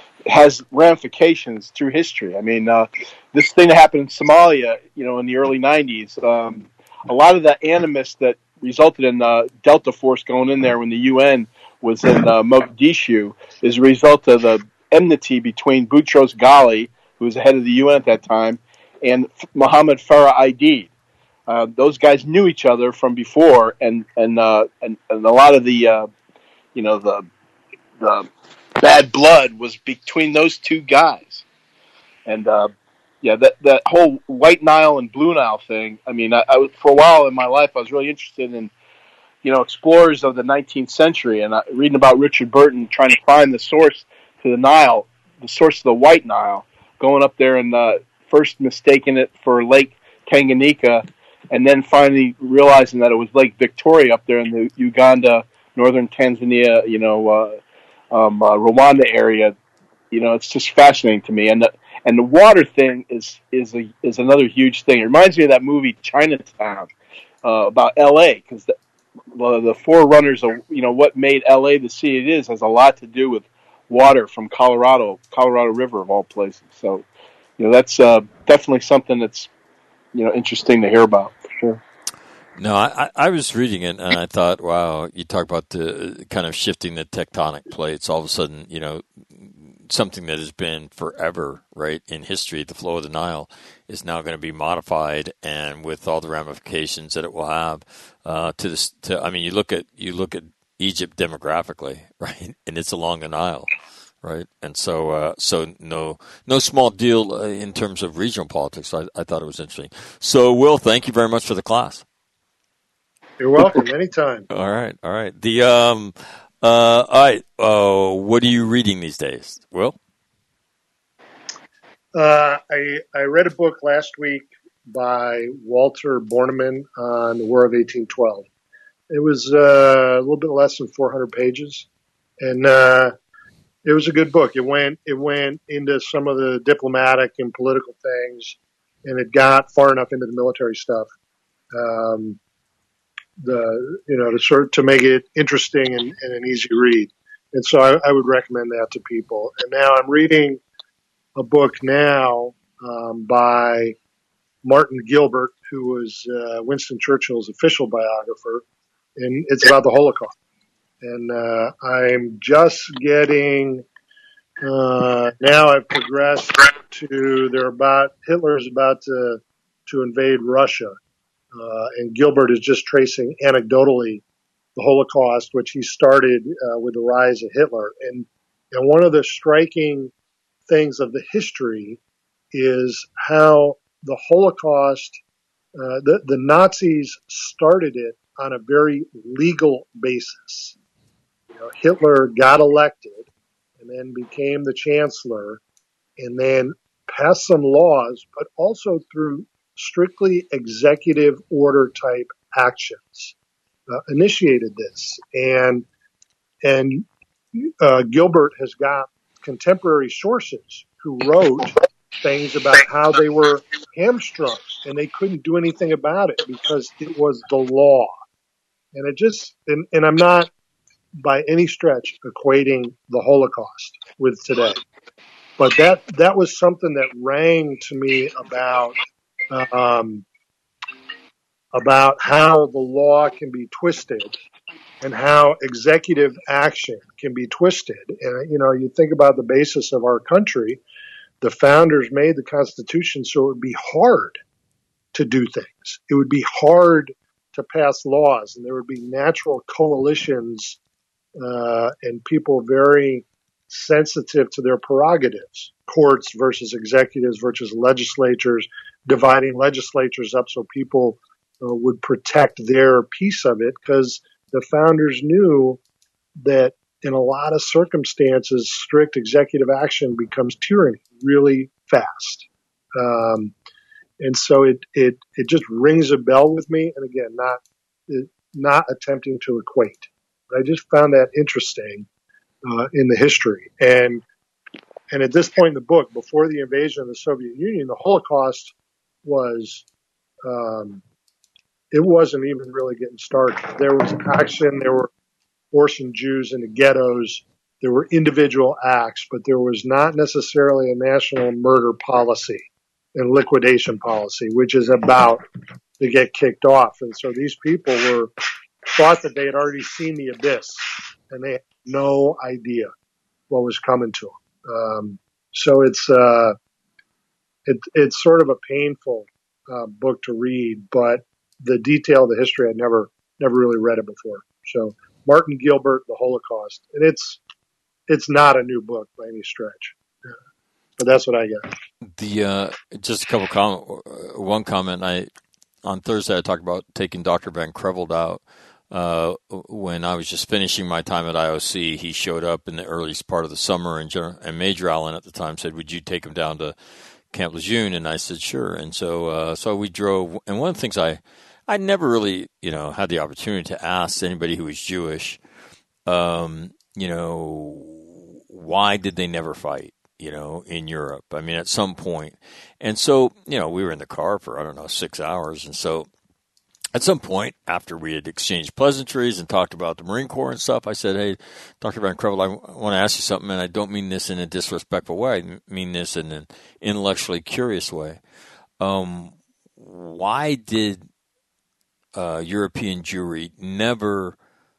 has ramifications through history. I mean, uh, this thing that happened in Somalia, you know, in the early nineties, um, a lot of the animus that resulted in the Delta Force going in there when the U N was in uh, Mogadishu is a result of the enmity between Boutros Ghali, who was the head of the U N at that time, and Mohammed Farah Aidid. Uh, those guys knew each other from before, and and uh, and, and a lot of the uh, you know the the bad blood was between those two guys. And uh, yeah, that that whole White Nile and Blue Nile thing. I mean, I, I was, for a while in my life, I was really interested in you know explorers of the nineteenth century, and I, reading about Richard Burton trying to find the source to the Nile, the source of the White Nile, going up there and uh, first mistaking it for Lake Tanganyika. And then finally realizing that it was Lake Victoria up there in the Uganda, northern Tanzania, you know, uh, um, uh, Rwanda area. You know, it's just fascinating to me. And the and the water thing is is a, is another huge thing. It reminds me of that movie Chinatown uh, about L A because the, the forerunners of you know what made L A the city it is has a lot to do with water from Colorado, Colorado River of all places. So, you know, that's uh, definitely something that's you know interesting to hear about for sure. No, I, I was reading it and I thought, wow, you talk about the kind of shifting the tectonic plates. All of a sudden, you know, something that has been forever, right, in history, the flow of the Nile, is now going to be modified, and with all the ramifications that it will have uh, to this. To, I mean, you look at you look at Egypt demographically, right, and it's along the Nile. Right, and so uh, so no no small deal uh, in terms of regional politics. So I, I thought it was interesting. So, Will, thank you very much for the class. You're welcome. Anytime. All right, all right. The um, uh, all right. Uh, what are you reading these days, Will? Uh, I I read a book last week by Walter Bornemann on the War of eighteen twelve. It was uh, a little bit less than four hundred pages, and uh, it was a good book. It went it went into some of the diplomatic and political things, and it got far enough into the military stuff. Um, the you know to sort of, to make it interesting and, and an easy read, and so I, I would recommend that to people. And now I'm reading a book now um, by Martin Gilbert, who was uh, Winston Churchill's official biographer, and it's about the Holocaust. And uh, I'm just getting uh, now. I've progressed to they're about Hitler's about to to invade Russia, uh, and Gilbert is just tracing anecdotally the Holocaust, which he started uh, with the rise of Hitler. And and one of the striking things of the history is how the Holocaust, uh, the the Nazis started it on a very legal basis. You know, Hitler got elected and then became the chancellor and then passed some laws, but also through strictly executive order type actions, uh, initiated this. And, and, uh, Gilbert has got contemporary sources who wrote things about how they were hamstrung and they couldn't do anything about it because it was the law. And it just, and, and I'm not, by any stretch, equating the Holocaust with today. But that, that was something that rang to me about, um, about how the law can be twisted and how executive action can be twisted. And, you know, you think about the basis of our country, the founders made the Constitution so it would be hard to do things. It would be hard to pass laws, and there would be natural coalitions Uh, and people very sensitive to their prerogatives, courts versus executives versus legislatures, dividing legislatures up so people uh, would protect their piece of it, because the founders knew that in a lot of circumstances, strict executive action becomes tyranny really fast. Um, and so it, it, it just rings a bell with me. And again, not, it, not attempting to equate. I just found that interesting uh, in the history. And and at this point in the book, before the invasion of the Soviet Union, the Holocaust was um, it wasn't even really getting started. There was action. There were forcing Jews into ghettos. There were individual acts, but there was not necessarily a national murder policy and liquidation policy, which is about to get kicked off. And so these people were thought that they had already seen the abyss, and they had no idea what was coming to them. Um, so it's uh, it, it's sort of a painful uh, book to read, but the detail of the history I'd never never really read it before. So Martin Gilbert, The Holocaust, and it's it's not a new book by any stretch. Yeah. But that's what I got. The uh, just a couple comment. One comment. I on Thursday I talked about taking Doctor Van Creveld out. Uh, when I was just finishing my time at I O C, he showed up in the earliest part of the summer, and, General, and Major Allen at the time said, "Would you take him down to Camp Lejeune?" And I said, "Sure." And so, uh, so we drove. And one of the things I, I never really, you know, had the opportunity to ask anybody who was Jewish, um, you know, why did they never fight? You know, in Europe. I mean, at some point. And so, you know, we were in the car for, I don't know, six hours. And so at some point, after we had exchanged pleasantries and talked about the Marine Corps and stuff, I said, "Hey, Doctor Van Creveld, I want to ask you something, and I don't mean this in a disrespectful way. I mean this in an intellectually curious way. Um, why did uh, European Jewry never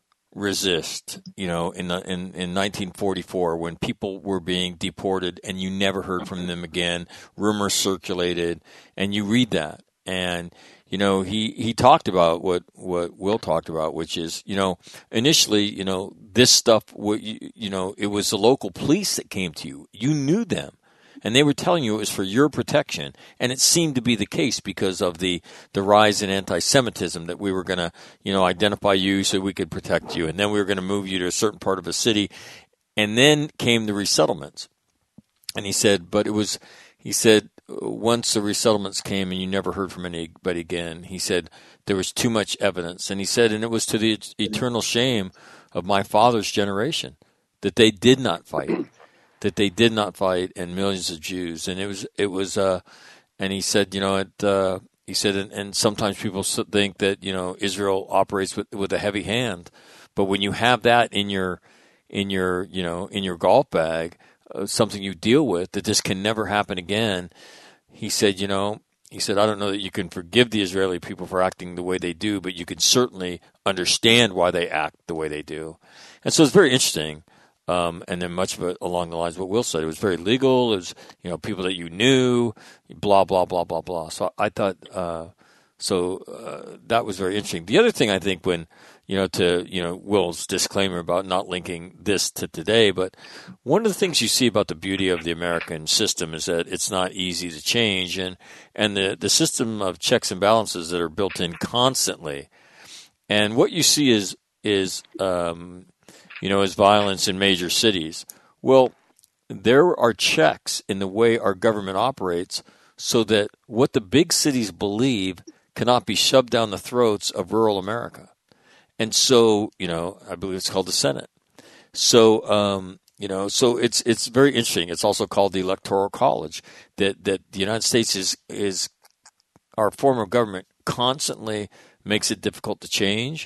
resist, you know, in, the, in in nineteen forty-four when people were being deported and you never heard from them again, rumors circulated, and you read that, and you know, he, he talked about what, what Will talked about, which is, you know, initially, you know, this stuff, you, you know, it was the local police that came to you. You knew them, and they were telling you it was for your protection. And it seemed to be the case because of the, the rise in anti-Semitism, that we were going to, you know, identify you so we could protect you. And then we were going to move you to a certain part of a city. And then came the resettlements. And he said, but it was, he said, once the resettlements came and you never heard from anybody again, he said there was too much evidence. And he said, and it was to the eternal shame of my father's generation that they did not fight, that they did not fight, and millions of Jews. And it was, it was, uh, and he said, you know, it, uh, he said, and, and sometimes people think that, you know, Israel operates with, with a heavy hand, but when you have that in your, in your, you know, in your golf bag, uh, something you deal with, that this can never happen again. He said, you know, he said, I don't know that you can forgive the Israeli people for acting the way they do, but you can certainly understand why they act the way they do. And so it's very interesting. Um, and then much of it along the lines of what Will said. It was very legal. It was, you know, people that you knew, blah, blah, blah, blah, blah. So I thought, uh, so uh, that was very interesting. The other thing I think when, you know, to, you know, Will's disclaimer about not linking this to today, but one of the things you see about the beauty of the American system is that it's not easy to change, and, and the, the system of checks and balances that are built in constantly. And what you see is, is, um, you know, is violence in major cities. Well, there are checks in the way our government operates so that what the big cities believe cannot be shoved down the throats of rural America. And so, you know, I believe it's called the Senate. So, um, you know, so it's it's very interesting. It's also called the Electoral College. That that the United States is is our form of government constantly makes it difficult to change,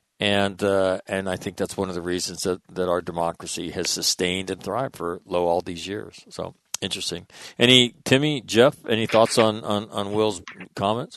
and uh, and I think that's one of the reasons that, that our democracy has sustained and thrived for lo all these years. So interesting. Any Timmy, Jeff, any thoughts on, on, on Will's comments?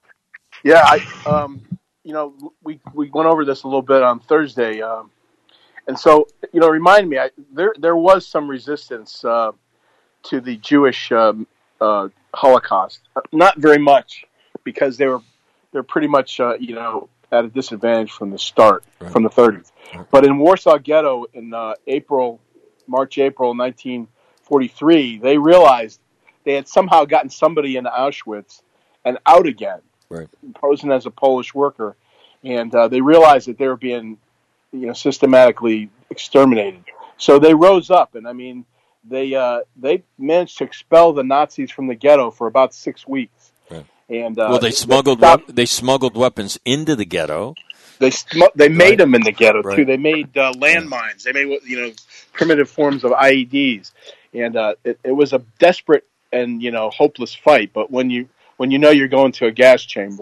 Yeah, I um. You know, we we went over this a little bit on Thursday, um, and so you know, remind me, I, there there was some resistance uh, to the Jewish um, uh, Holocaust. Not very much, because they were they're pretty much uh, you know at a disadvantage from the start, right. From the thirties. Right. But in Warsaw Ghetto in uh, April, March, April nineteen forty-three, they realized they had somehow gotten somebody into Auschwitz and out again. Right. Posing as a Polish worker, and uh, they realized that they were being, you know, systematically exterminated. So they rose up, and I mean, they uh, they managed to expel the Nazis from the ghetto for about six weeks. Right. And uh, well, they smuggled they, wep- they smuggled weapons into the ghetto. They sm- they made right. them in the ghetto right. too. They made uh, landmines. They made you know primitive forms of I E Ds, and uh, it, it was a desperate and you know hopeless fight. But when you When you know you're going to a gas chamber,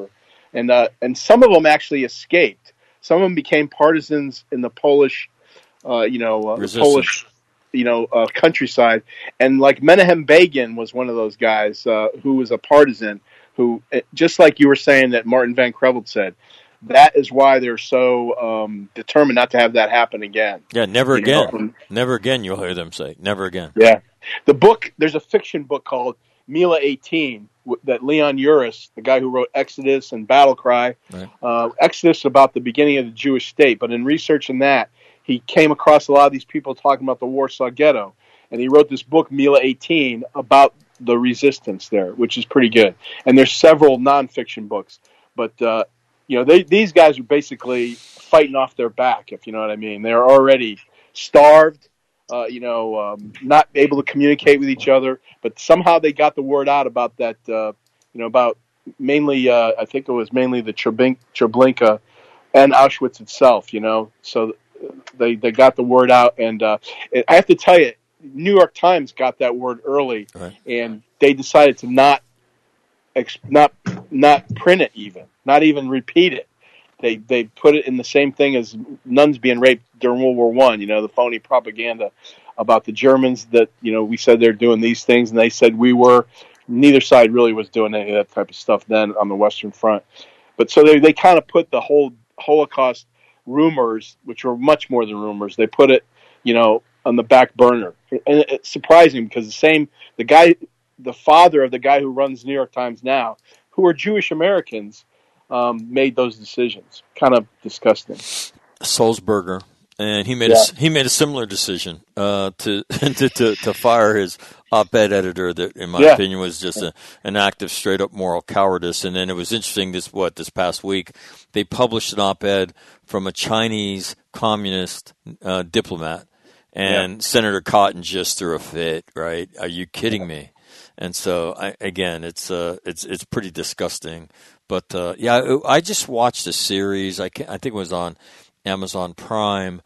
and uh, and some of them actually escaped. Some of them became partisans in the Polish, uh, you know, uh, the Polish, you know, uh, countryside. And like Menahem Begin was one of those guys uh, who was a partisan. Who, just like you were saying that Martin Van Creveld said, that is why they're so um, determined not to have that happen again. Yeah, never you again. know? Never again, you'll hear them say. Never again. Yeah. The book, there's a fiction book called Mila eighteen that Leon Uris, the guy who wrote Exodus and Battle Cry, right. uh, Exodus about the beginning of the Jewish state. But in researching that, he came across a lot of these people talking about the Warsaw Ghetto. And he wrote this book, Mila eighteen, about the resistance there, which is pretty good. And there's several nonfiction books. But, uh, you know, they, these guys are basically fighting off their back, if you know what I mean. They're already starved, uh, you know, um, not able to communicate with each other. But somehow they got the word out about that, uh, you know, about mainly, uh, I think it was mainly the Treblinka, Treblinka and Auschwitz itself, you know. So they, they got the word out. And uh, it, I have to tell you, New York Times got that word early, right. and they decided to not, not, not print it even, not even repeat it. They they put it in the same thing as nuns being raped during World War One. You know, the phony propaganda about the Germans that, you know, we said they're doing these things, and they said we were. Neither side really was doing any of that type of stuff then on the Western Front. But so they they kind of put the whole Holocaust rumors, which were much more than rumors, they put it, you know, on the back burner. And it's surprising because the same, the guy, the father of the guy who runs New York Times now, who are Jewish Americans, um, made those decisions. Kind of disgusting. Sulzberger, and he made Yeah. a, he made a similar decision uh, to, to to to fire his op-ed editor. That, in my Yeah. opinion, was just a, an act of straight up moral cowardice. And then it was interesting. This what this past week they published an op-ed from a Chinese communist uh, diplomat. And yeah. Senator Cotton just threw a fit, right? Are you kidding me? And so, I, again, it's uh, it's it's pretty disgusting. But uh, yeah, I just watched a series. I can't, I think it was on Amazon Prime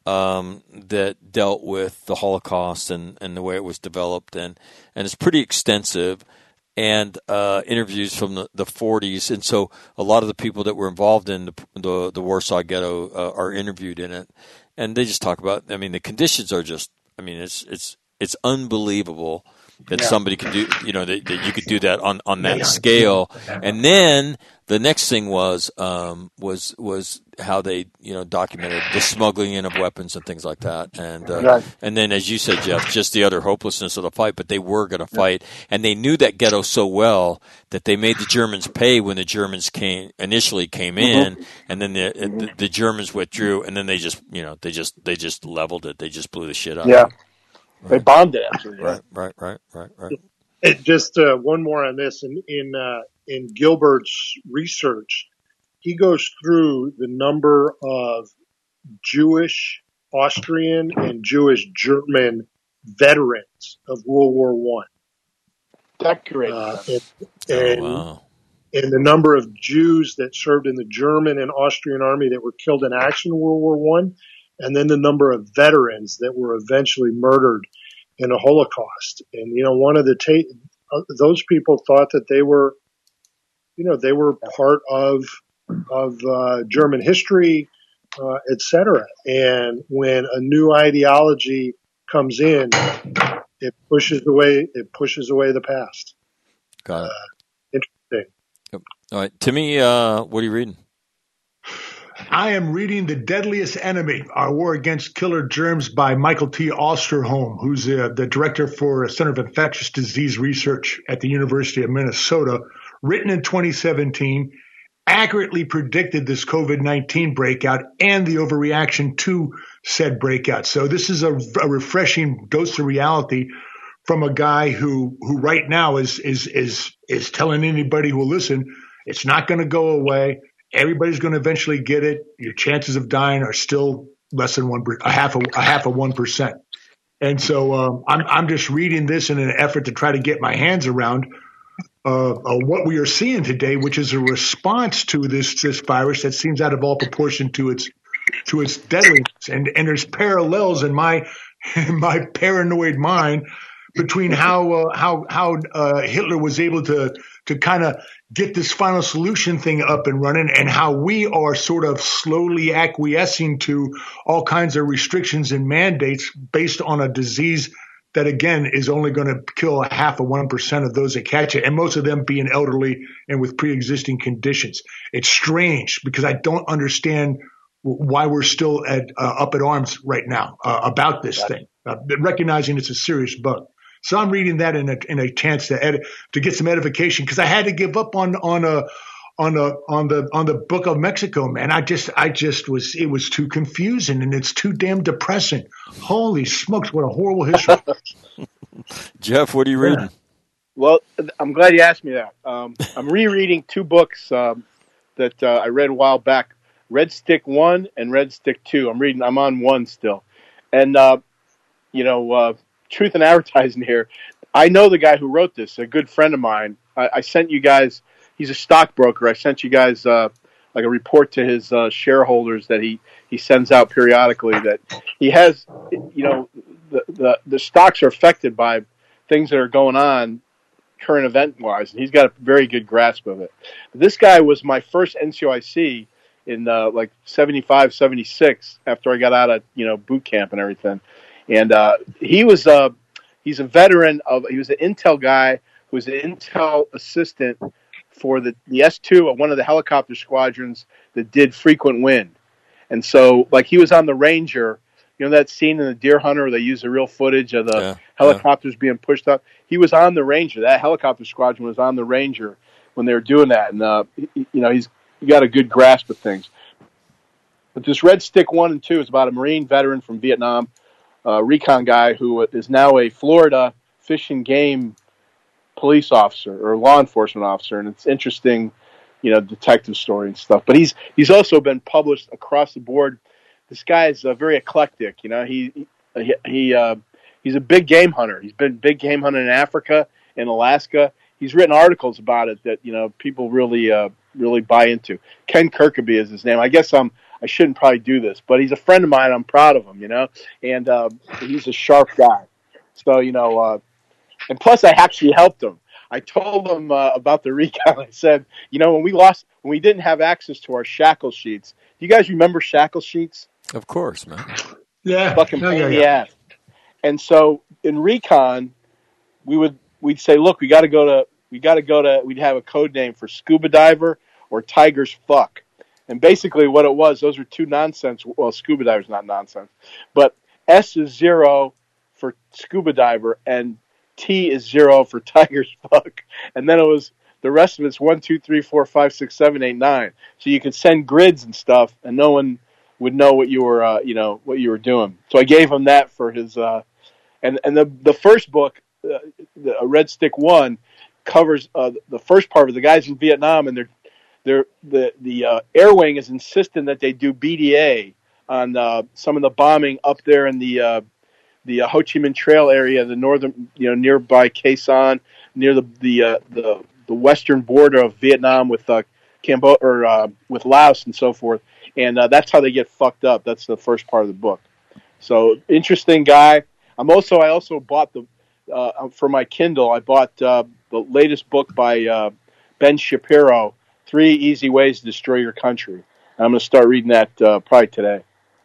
um, that dealt with the Holocaust and, and the way it was developed, and, and it's pretty extensive. And uh, interviews from the, the forties, and so a lot of the people that were involved in the the, the Warsaw Ghetto uh, are interviewed in it. And they just talk about, I mean, the conditions are just, I mean, it's it's it's unbelievable that yeah. somebody could do, you know, that, that you could do that on, on that yeah. scale. And then the next thing was um, was was how they, you know, documented the smuggling in of weapons and things like that. And uh, right. and then, as you said, Jeff, just the utter hopelessness of the fight. But they were going to fight, and they knew that ghetto so well that they made the Germans pay when the Germans came initially came in, mm-hmm. and then the, mm-hmm. the the Germans withdrew, and then they just, you know, they just they just leveled it. They just blew the shit up. Yeah, right. They bombed it. Actually, right, right, right, right, right. It, just uh, one more on this. In in, uh, in Gilbert's research, he goes through the number of Jewish, Austrian, and Jewish German veterans of World War One. Decorated. Uh, and, and, oh, wow. and the number of Jews that served in the German and Austrian army that were killed in action in World War One, and then the number of veterans that were eventually murdered in the Holocaust. And, you know, one of the, ta- uh, those people thought that they were, you know, they were part of, of, uh, German history, uh, et cetera. And when a new ideology comes in, it pushes away, it pushes away the past. Got it. Uh, interesting. Yep. All right. Timmy, uh, what are you reading? I am reading The Deadliest Enemy, Our War Against Killer Germs by Michael T. Osterholm, who's uh, the director for Center of Infectious Disease Research at the University of Minnesota. Written in twenty seventeen, accurately predicted this COVID nineteen breakout and the overreaction to said breakout. So this is a, a refreshing dose of reality from a guy who, who right now is, is, is, is telling anybody who will listen, it's not going to go away. Everybody's going to eventually get it. Your chances of dying are still less than one, a half a, a half of one percent. And so um, I'm I'm just reading this in an effort to try to get my hands around uh, uh, what we are seeing today, which is a response to this this virus that seems out of all proportion to its to its deadliness. And and there's parallels in my in my paranoid mind between how uh, how how uh, Hitler was able to to kind of get this final solution thing up and running, and how we are sort of slowly acquiescing to all kinds of restrictions and mandates based on a disease that, again, is only going to kill a half of one percent of those that catch it, and most of them being elderly and with pre-existing conditions. It's strange because I don't understand why we're still at uh, up at arms right now uh, about this thing, uh, recognizing it's a serious bug. So I'm reading that in a in a chance to edit, to get some edification, because I had to give up on on a on a on the on the Book of Mexico, man. I just I just was it was too confusing and it's too damn depressing. Holy smokes, what a horrible history. Jeff, what are you reading? Well, I'm glad you asked me that. Um, I'm rereading two books um, that uh, I read a while back. Red Stick One and Red Stick Two. I'm reading. I'm on one still, and uh, you know, uh, truth in advertising here. I know the guy who wrote this. A good friend of mine. I, I sent you guys. He's a stockbroker. I sent you guys uh, like a report to his uh, shareholders that he, he sends out periodically. That he has. You know, the the, the stocks are affected by things that are going on, current event wise, and he's got a very good grasp of it. This guy was my first N C O I C in uh, like seventy-five, seventy-six, after I got out of, you know, boot camp and everything. And uh, he was uh, he's a veteran of, he was an Intel guy who was an Intel assistant for the, the S two of one of the helicopter squadrons that did frequent wind. And so, like, he was on the Ranger, you know that scene in The Deer Hunter where they use the real footage of the yeah, helicopters yeah. being pushed up? He was on the Ranger. That helicopter squadron was on the Ranger when they were doing that. And, uh, you know, he's you got a good grasp of things. But this Red Stick One and Two is about a Marine veteran from Vietnam, uh, recon guy who is now a Florida Fish and Game police officer or law enforcement officer, and it's interesting, you know, detective story and stuff. But he's he's also been published across the board. This guy is uh, very eclectic. You know, he he, he uh, he's a big game hunter. He's been big game hunting in Africa, in Alaska. He's written articles about it that, you know, people really uh, really buy into. Ken Kirkaby is his name. I guess I'm I shouldn't probably do this, but he's a friend of mine. I'm proud of him, you know, and uh, he's a sharp guy. So, you know, uh, and plus I actually helped him. I told him uh, about the recon. I said, you know, when we lost, when we didn't have access to our shackle sheets. Do you guys remember shackle sheets? Of course, man. Yeah. Fucking yeah, pain yeah, in yeah. the ass. And so in recon, we would we'd say, look, we got to go to we got to go to. We'd have a code name for scuba diver or tiger's fuck. And basically, what it was, those were two nonsense. Well, scuba diver's not nonsense, but S is zero for scuba diver, and T is zero for tiger's fuck. And then it was the rest of it's one, two, three, four, five, six, seven, eight, nine. So you could send grids and stuff, and no one would know what you were, uh, you know, what you were doing. So I gave him that for his, uh, and and the the first book, uh, the Red Stick One, covers uh, the first part of the guys in Vietnam, and they're they're the the uh, Air Wing is insisting that they do B D A on uh, some of the bombing up there in the uh, the uh, Ho Chi Minh Trail area, the northern, you know, nearby Khe Sanh, near the the uh, the the western border of Vietnam with uh, Cambodia or uh, with Laos and so forth. And uh, that's how they get fucked up. That's the first part of the book. So interesting guy. I'm also I also bought the uh, for my Kindle. I bought uh, the latest book by uh, Ben Shapiro, Three Easy Ways to Destroy Your Country. And I'm going to start reading that uh, probably today.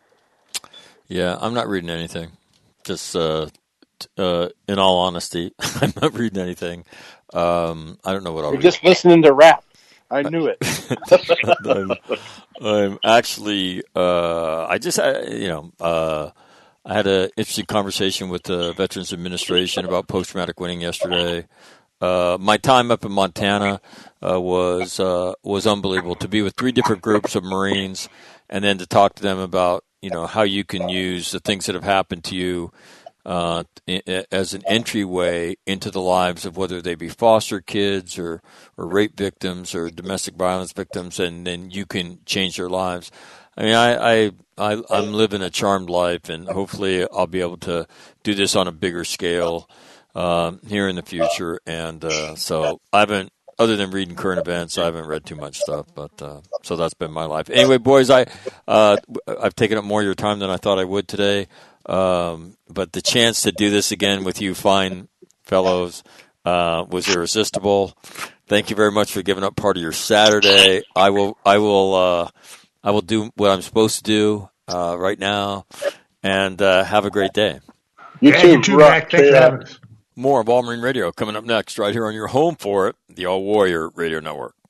Yeah, I'm not reading anything. Just uh, t- uh, in all honesty, I'm not reading anything. Um, I don't know what I'll You're read. just listening to rap. I knew it. I'm, I'm actually, uh, I just, I, you know, uh, I had an interesting conversation with the Veterans Administration about post-traumatic winning yesterday. Uh, my time up in Montana uh, was uh, was unbelievable. To be with three different groups of Marines and then to talk to them about, you know, how you can use the things that have happened to you Uh, as an entryway into the lives of whether they be foster kids or, or rape victims or domestic violence victims, and then you can change their lives. I mean, I, I, I, I'm living a charmed life, and hopefully I'll be able to do this on a bigger scale um, here in the future. And uh, so I haven't, other than reading current events, I haven't read too much stuff. But uh, so that's been my life. Anyway, boys, I, uh, I've taken up more of your time than I thought I would today. Um, but the chance to do this again with you fine fellows uh, was irresistible. Thank you very much for giving up part of your Saturday. I will, I will, uh, I will do what I'm supposed to do uh, right now, and uh, have a great day. You yeah, too, you too, Rock. Mac. Thanks for Yeah. having us. More of All Marine Radio coming up next, right here on your home for it, the All Warrior Radio Network.